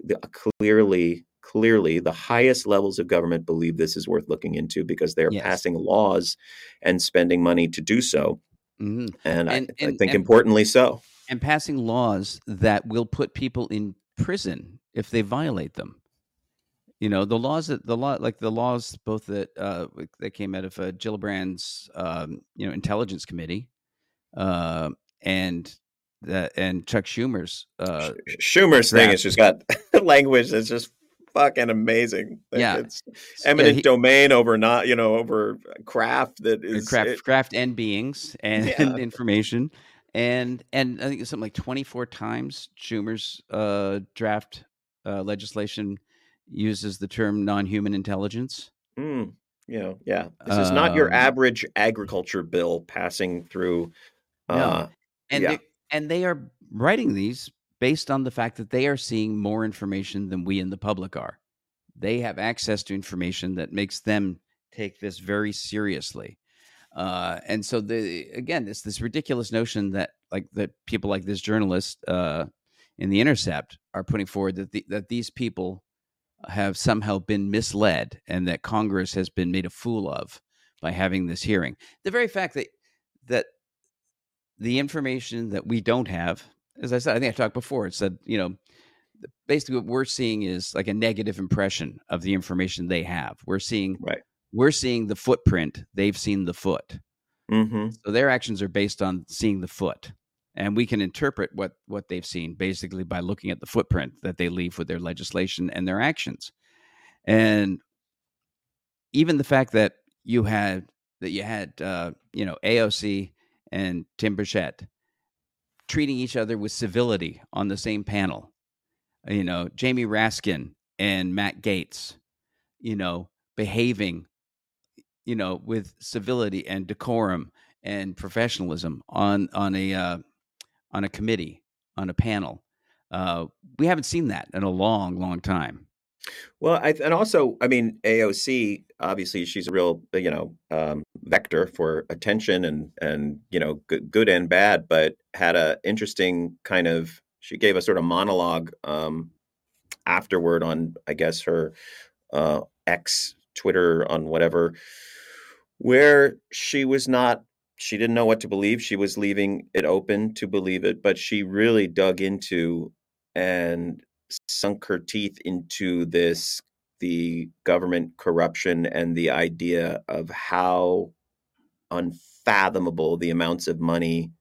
clearly, the highest levels of government believe this is worth looking into because they're passing laws and spending money to do so. Mm-hmm. And I think importantly so. And passing laws that will put people in prison if they violate them. The laws both that came out of Gillibrand's Intelligence Committee, and Chuck Schumer's thing has just got language that's just fucking amazing. It's eminent domain over over craft that is craft and beings and information. And I think it's something like 24 times Schumer's draft legislation uses the term non-human intelligence. This is not your average agriculture bill passing through. And they are writing these based on the fact that they are seeing more information than we in the public are. They have access to information that makes them take this very seriously. And so it's this ridiculous notion that people like this journalist in The Intercept are putting forward that these people have somehow been misled and that Congress has been made a fool of by having this hearing. The very fact that the information that we don't have, as I said, I think I talked before, it said, basically what we're seeing is like a negative impression of the information they have. We're seeing the footprint. They've seen the foot. Mm-hmm. So their actions are based on seeing the foot. And we can interpret what they've seen basically by looking at the footprint that they leave with their legislation and their actions. And even the fact that you had AOC and Tim Burchett treating each other with civility on the same panel, Jamie Raskin and Matt Gaetz, behaving, with civility and decorum and professionalism on a committee, on a panel. We haven't seen that in a long, long time. Well, AOC, obviously she's a real, vector for attention and good and bad, but had a interesting she gave a sort of monologue afterward on, I guess, her X, Twitter, on whatever, where she didn't know what to believe. She was leaving it open to believe it, but she really dug into and sunk her teeth into the government corruption and the idea of how unfathomable the amounts of money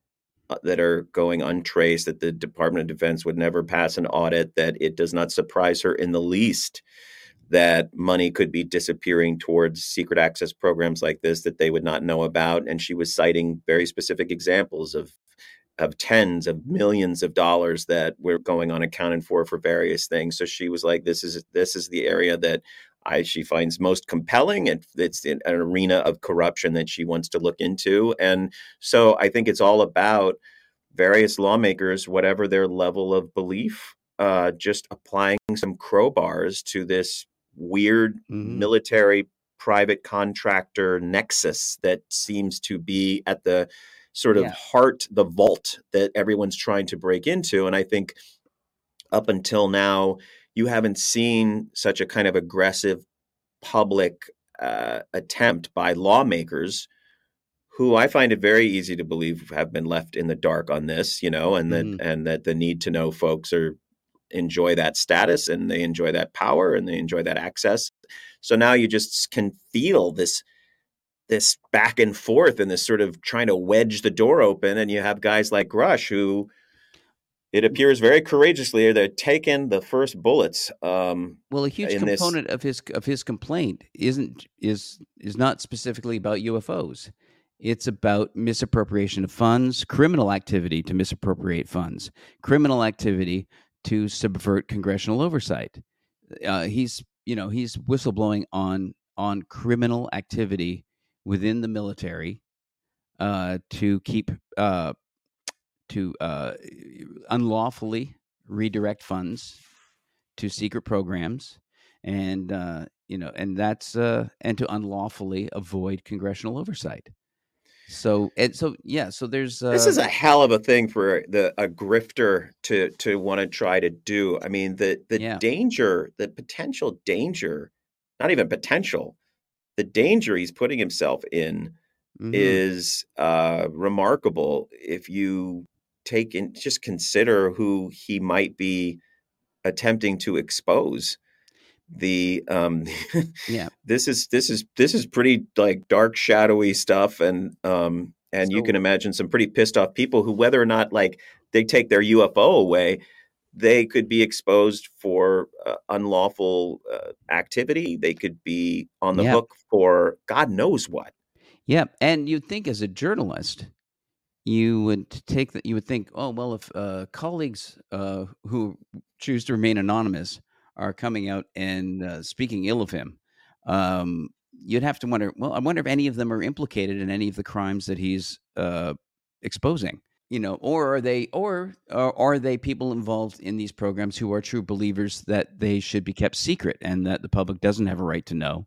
that are going untraced, that the Department of Defense would never pass an audit, that it does not surprise her in the least that money could be disappearing towards secret access programs like this that they would not know about. And she was citing very specific examples of tens of millions of dollars that were going unaccounted for various things. So she was like, this is the area that she finds most compelling, and it's an arena of corruption that she wants to look into. And so I think it's all about various lawmakers, whatever their level of belief, just applying some crowbars to this weird military private contractor nexus that seems to be at the sort of heart, the vault that everyone's trying to break into. And I think up until now, you haven't seen such a kind of aggressive public attempt by lawmakers, who I find it very easy to believe have been left in the dark on this, and that the need to know folks enjoy that status, and they enjoy that power, and they enjoy that access. So now you just can feel this back and forth and this sort of trying to wedge the door open. And you have guys like Rush, who it appears very courageously they're taking the first bullets. Well, a huge component of his complaint is not specifically about UFOs. It's about misappropriation of funds, criminal activity to misappropriate funds, criminal activity to subvert congressional oversight. He's whistleblowing on criminal activity within the military to keep to unlawfully redirect funds to secret programs, and that's and to unlawfully avoid congressional oversight. So there's this is a hell of a thing for a grifter to want to try to do. I mean, the danger, the potential danger, not even potential, the danger he's putting himself in is remarkable. If you just consider who he might be attempting to expose. This is pretty like dark, shadowy stuff, and you can imagine some pretty pissed off people who, whether or not like they take their UFO away, they could be exposed for unlawful activity. They could be on the hook for God knows what. Yeah, and you'd think as a journalist, you would think, oh well, if colleagues who choose to remain anonymous are coming out and speaking ill of him, you'd have to wonder, well, I wonder if any of them are implicated in any of the crimes that he's exposing, or are they people involved in these programs who are true believers that they should be kept secret and that the public doesn't have a right to know.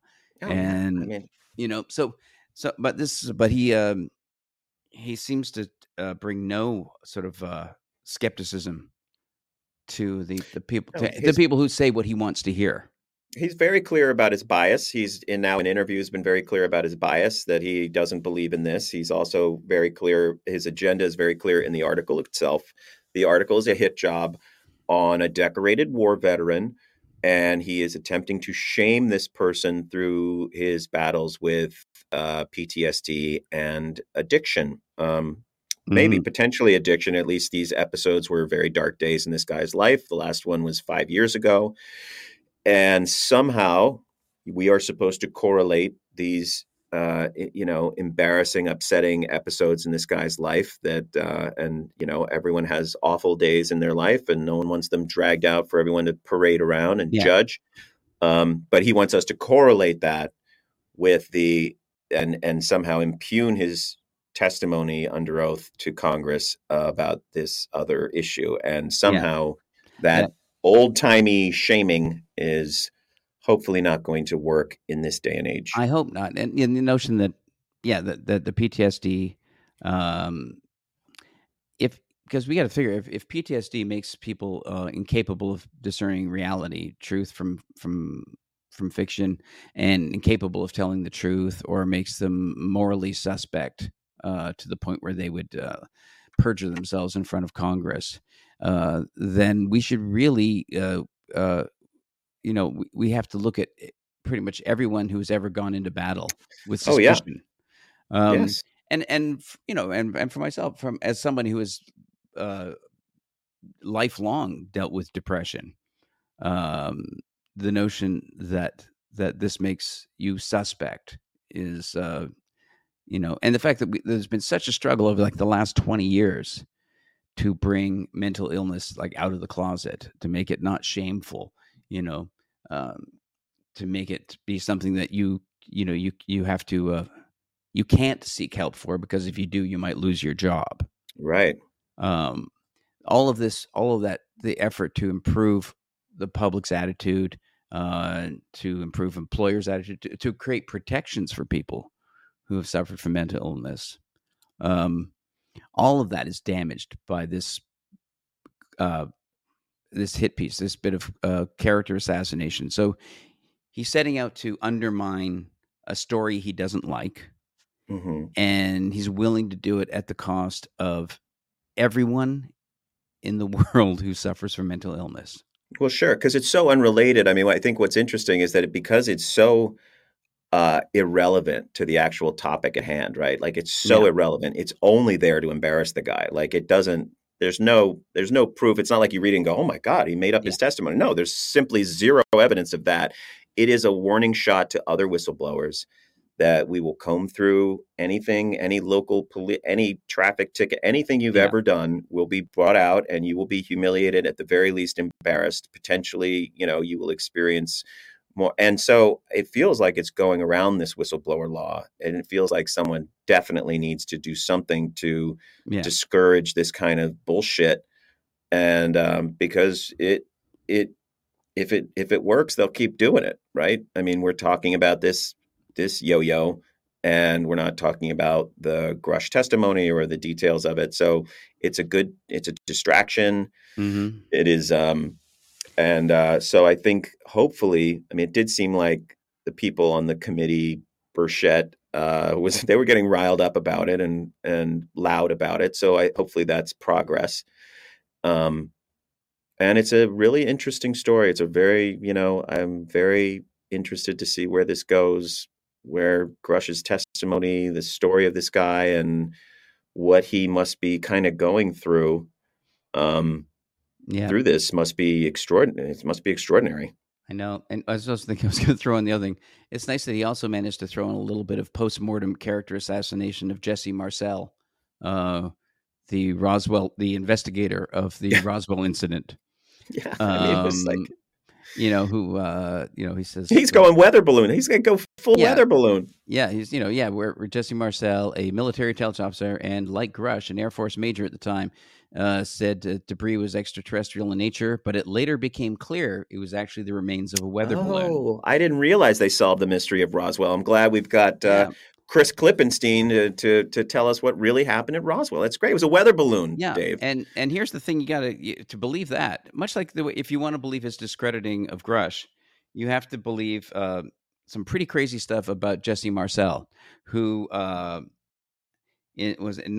But he seems to bring no sort of skepticism to the people, the people who say what he wants to hear. He's very clear about his bias. He's in interviews been very clear about his bias, that he doesn't believe in this. He's also very clear. His agenda is very clear in the article itself. The article is a hit job on a decorated war veteran, and he is attempting to shame this person through his battles with PTSD and addiction. Maybe potentially addiction. At least these episodes were very dark days in this guy's life. The last one was 5 years ago. And somehow we are supposed to correlate these, embarrassing, upsetting episodes in this guy's life and everyone has awful days in their life and no one wants them dragged out for everyone to parade around and judge. But he wants us to correlate that with and somehow impugn his testimony under oath to Congress about this other issue. And somehow that old-timey shaming is hopefully not going to work in this day and age. I hope not. And the notion that the PTSD, because we got to figure if PTSD makes people incapable of discerning reality, truth from fiction, and incapable of telling the truth, or makes them morally suspect to the point where they would perjure themselves in front of Congress, then we should really, we have to look at pretty much everyone who's ever gone into battle with suspicion. Yes. and for myself, as someone who has lifelong dealt with depression, the notion that this makes you suspect is, and the fact that there's been such a struggle over like the last 20 years to bring mental illness like out of the closet, to make it not shameful, to make it be something that you have to, you can't seek help for, because if you do, you might lose your job. Right. All of that, the effort to improve the public's attitude, to improve employers' attitude, to create protections for people who have suffered from mental illness. All of that is damaged by this hit piece, this bit of character assassination. So he's setting out to undermine a story he doesn't like, and he's willing to do it at the cost of everyone in the world who suffers from mental illness. Well, sure, because it's so unrelated. I mean, I think what's interesting is that because it's so irrelevant to the actual topic at hand, right? Like, it's so irrelevant. It's only there to embarrass the guy. Like, it doesn't. There's no proof. It's not like you read and go, "Oh my God, he made up his testimony." No, there's simply zero evidence of that. It is a warning shot to other whistleblowers that we will comb through anything, any local any traffic ticket, anything you've ever done will be brought out, and you will be humiliated, at the very least embarrassed. Potentially, you will experience more. And so it feels like it's going around this whistleblower law, and it feels like someone definitely needs to do something to discourage this kind of bullshit. And because if it works, they'll keep doing it, right? I mean, we're talking about this yo-yo, and we're not talking about the Grush testimony or the details of it. So it's a distraction. Mm-hmm. It is. So I think hopefully, I mean, it did seem like the people on the committee, Burchett, they were getting riled up about it and loud about it. So hopefully that's progress. And it's a really interesting story. It's a very, I'm very interested to see where this goes, where Grush's testimony, the story of this guy, and what he must be kind of going through through this must be extraordinary. It must be extraordinary. I know. And I was also thinking I was going to throw in the other thing. It's nice that he also managed to throw in a little bit of post-mortem character assassination of Jesse Marcel, the investigator of the Roswell incident. Yeah. I mean, it was like, he says he's going weather balloon. He's going to go full weather balloon. Yeah. He's, we're Jesse Marcel, a military intelligence officer, and like Grush, an Air Force major at the time, said debris was extraterrestrial in nature, but it later became clear it was actually the remains of a weather balloon. Oh, I didn't realize they solved the mystery of Roswell. I'm glad we've got Chris Klippenstein to tell us what really happened at Roswell. That's great. It was a weather balloon, Dave. And here's the thing: you got to believe that. Much like the way, if you want to believe his discrediting of Grush, you have to believe some pretty crazy stuff about Jesse Marcel, who it was in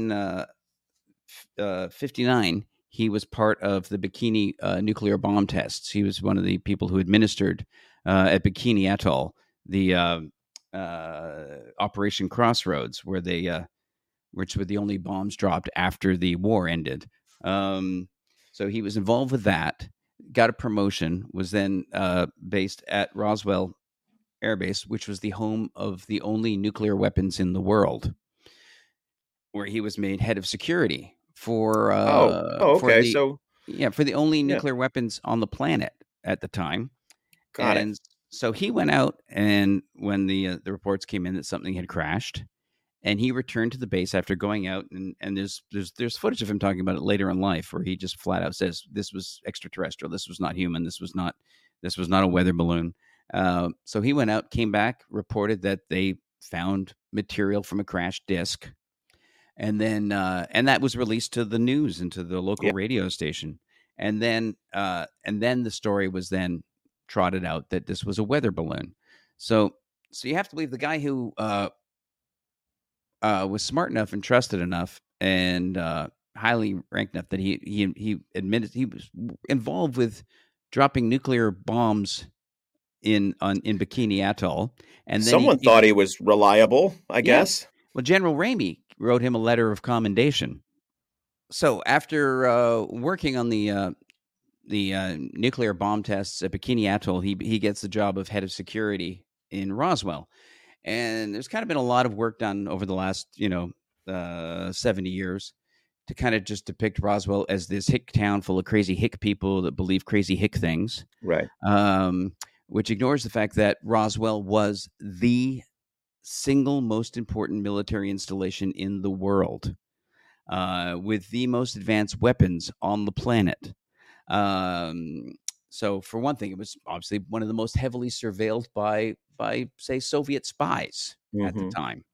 1959. He was part of the Bikini nuclear bomb tests. He was one of the people who administered at Bikini Atoll the Operation Crossroads, where which were the only bombs dropped after the war ended. So he was involved with that, got a promotion, was then based at Roswell Air Base, which was the home of the only nuclear weapons in the world, where he was made head of security for for the only nuclear weapons on the planet at the time. Got it. So he went out, and when the reports came in that something had crashed, and he returned to the base after going out, and there's footage of him talking about it later in life, where he just flat out says this was extraterrestrial, this was not human, this was not a weather balloon. So he went out, came back, reported that they found material from a crashed disc, and then and that was released to the news and to the local radio station, and then the story was then trotted out that this was a weather balloon. So you have to believe the guy who was smart enough and trusted enough and highly ranked enough that he admitted he was involved with dropping nuclear bombs in Bikini Atoll. And then someone thought he was reliable, I guess. Well, General Ramey wrote him a letter of commendation. So after working on the nuclear bomb tests at Bikini Atoll, he gets the job of head of security in Roswell. And there's kind of been a lot of work done over the last, 70 years to kind of just depict Roswell as this hick town full of crazy hick people that believe crazy hick things. Right. Which ignores the fact that Roswell was the single most important military installation in the world, with the most advanced weapons on the planet. So for one thing, it was obviously one of the most heavily surveilled by say, Soviet spies at the time.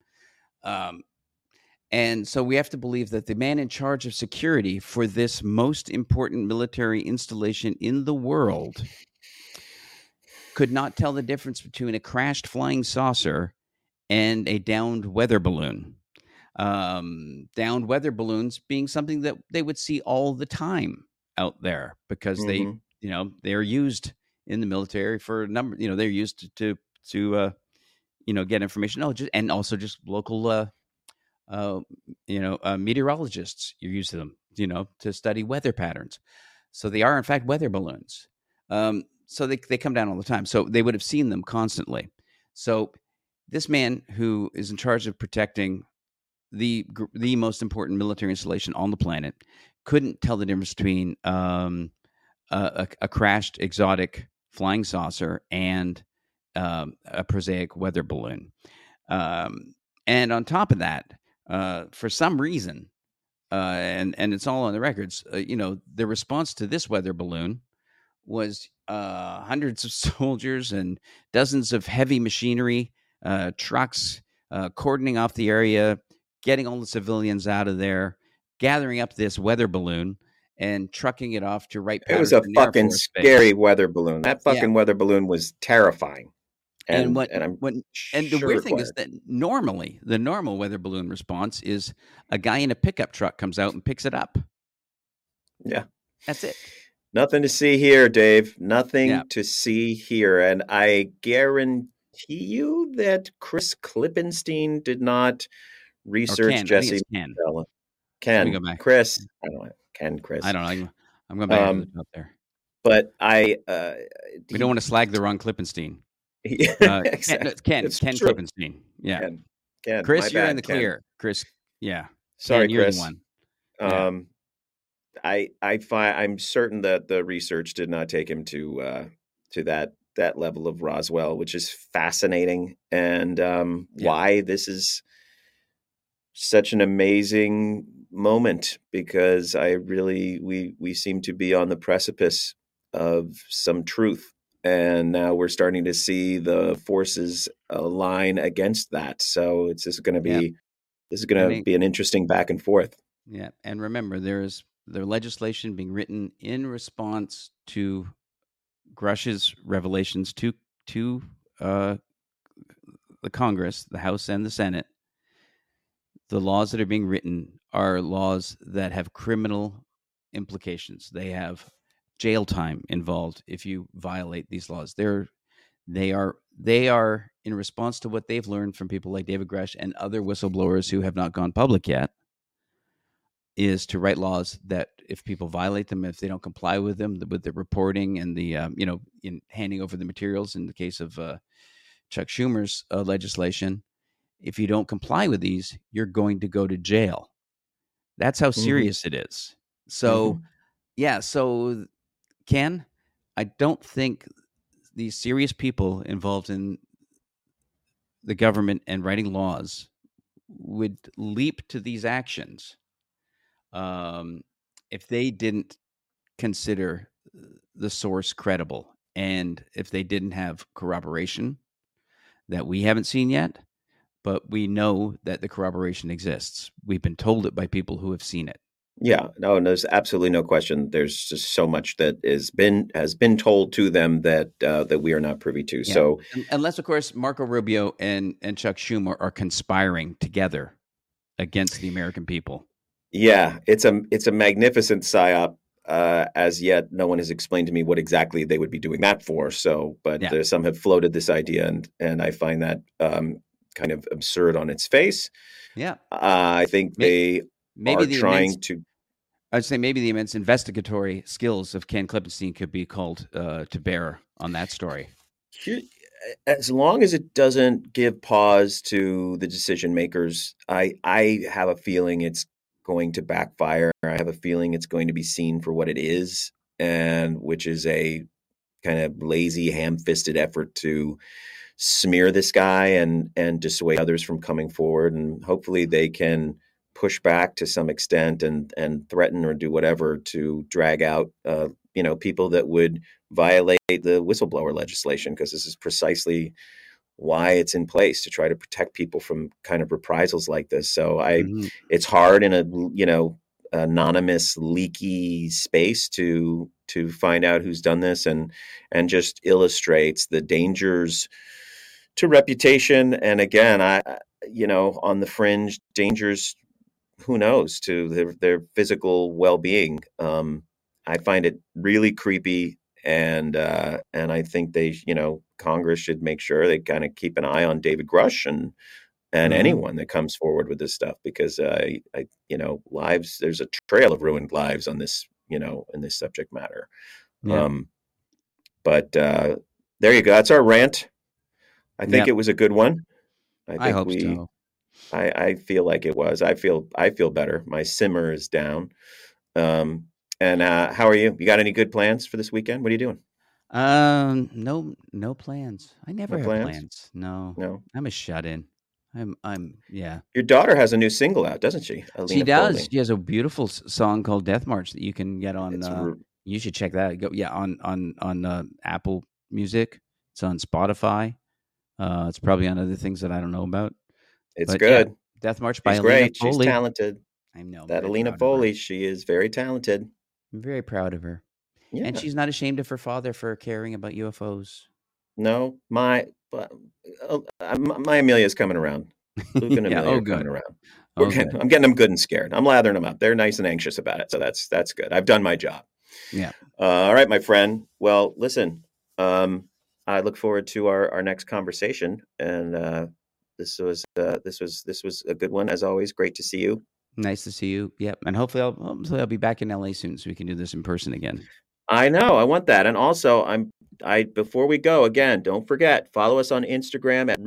And so we have to believe that the man in charge of security for this most important military installation in the world could not tell the difference between a crashed flying saucer and a downed weather balloon. Downed weather balloons being something that they would see all the time out there because they're used in the military for a number, they're used to get information. And also just local, meteorologists, you're used to them, to study weather patterns. So they are in fact weather balloons. So they come down all the time. So they would have seen them constantly. So this man who is in charge of protecting the most important military installation on the planet couldn't tell the difference between a crashed exotic flying saucer and a prosaic weather balloon. And on top of that, for some reason, and it's all on the records, the response to this weather balloon was hundreds of soldiers and dozens of heavy machinery, trucks, cordoning off the area, getting all the civilians out of there, gathering up this weather balloon and trucking it off to Wright Patterson. It was a fucking scary weather balloon. That fucking weather balloon was terrifying. And the weird thing is that normally the normal weather balloon response is a guy in a pickup truck comes out and picks it up. Yeah. That's it. Nothing to see here, Dave. Nothing to see here. And I guarantee you that Chris Klippenstein did not research Jesse. Ken. Chris. I don't know. Ken, Chris. I don't know. I'm going back to the top there. But we don't want to slag the wrong Klippenstein. Exactly. Ken Klippenstein. Yeah. Ken, Chris, you're in the clear. Chris. Yeah. Sorry, Ken, you're Chris. the one. I'm certain that the research did not take him to that level of Roswell, which is fascinating, and why this is such an amazing moment, because we seem to be on the precipice of some truth, and now we're starting to see the forces align against that. So this is going to be an interesting back and forth. Yeah, and remember, there's the legislation being written in response to Grush's revelations to the Congress, the House and the Senate. The laws that are being written are laws that have criminal implications. They have jail time involved if you violate these laws. They are in response to what they've learned from people like David Grush and other whistleblowers who have not gone public yet, is to write laws that if people violate them, if they don't comply with them, with the reporting and the, in handing over the materials, in the case of Chuck Schumer's legislation, if you don't comply with these, you're going to go to jail. That's how serious it is. So, so Ken, I don't think these serious people involved in the government and writing laws would leap to these actions if they didn't consider the source credible, and if they didn't have corroboration that we haven't seen yet, but we know that the corroboration exists. We've been told it by people who have seen it. Yeah, no, there's absolutely no question. There's just so much that has been told to them that we are not privy to. Yeah. So, unless, of course, Marco Rubio and Chuck Schumer are conspiring together against the American people. Yeah, it's a magnificent psyop. As yet, no one has explained to me what exactly they would be doing that for. So, but some have floated this idea, and I find that kind of absurd on its face. Yeah. I think they are trying to. I'd say maybe the immense investigatory skills of Ken Klippenstein could be called to bear on that story. As long as it doesn't give pause to the decision makers, I have a feeling it's going to backfire. I have a feeling it's going to be seen for what it is, and which is a kind of lazy, ham-fisted effort to smear this guy and dissuade others from coming forward. And hopefully they can push back to some extent and threaten or do whatever to drag out people that would violate the whistleblower legislation, because this is precisely why it's in place, to try to protect people from kind of reprisals like this. So it's hard in a anonymous, leaky space to find out who's done this, and just illustrates the dangers to reputation. And again, on the fringe, dangers, who knows, to their physical well-being. I find it really creepy, and I think Congress should make sure they kind of keep an eye on David Grush and anyone that comes forward with this stuff, because lives, there's a trail of ruined lives on this, in this subject matter. Yeah. But there you go. That's our rant. I think it was a good one. I hope so. I feel like it was. I feel better. My simmer is down. And how are you? You got any good plans for this weekend? What are you doing? No plans. I never have plans. No. I'm a shut-in. Yeah. Your daughter has a new single out, doesn't she? Alina she does. Foley. She has a beautiful song called Death March that you can get on. You should check that out. On Apple Music. It's on Spotify. It's probably on other things that I don't know about. It's good. Yeah, Death March by She's Alina great. Foley. She's talented. I know that Alina Foley. She is very talented. I'm very proud of her. Yeah. And she's not ashamed of her father for caring about UFOs. No, my Amelia's coming around. Luke and Amelia are coming around. I'm getting them good and scared. I'm lathering them up. They're nice and anxious about it. So that's good. I've done my job. Yeah. All right, my friend. Well, listen, I look forward to our next conversation. And this was a good one. As always, great to see you. Nice to see you. Yep. And hopefully I'll be back in LA soon so we can do this in person again. I know. I want that. And also before we go, again, don't forget, follow us on Instagram at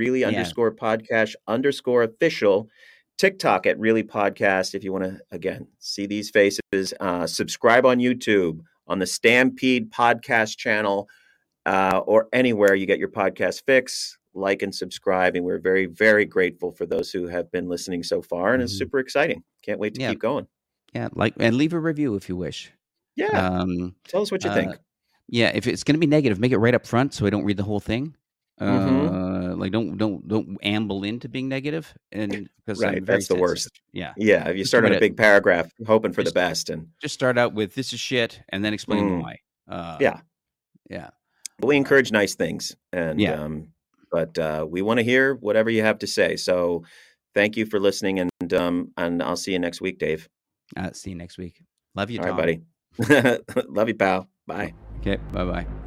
really_podcast_official, TikTok at really podcast. If you want to, again, see these faces, subscribe on YouTube, on the Stampede podcast channel, or anywhere you get your podcast fix. Like and subscribe. And we're very, very grateful for those who have been listening so far. And it's super exciting. Can't wait to keep going. Yeah. And leave a review if you wish. Yeah. Tell us what you think. Yeah. If it's going to be negative, make it right up front so I don't read the whole thing. Like don't amble into being negative. And because right. That's the worst. Yeah. Yeah. If you start on a big paragraph, hoping for the best, and just start out with "this is shit" and then explain why. Yeah. But we encourage nice things, and but we want to hear whatever you have to say. So thank you for listening, and I'll see you next week, Dave. See you next week. Love you, All Tom. right, buddy. Love you, pal. Bye. Okay, bye-bye.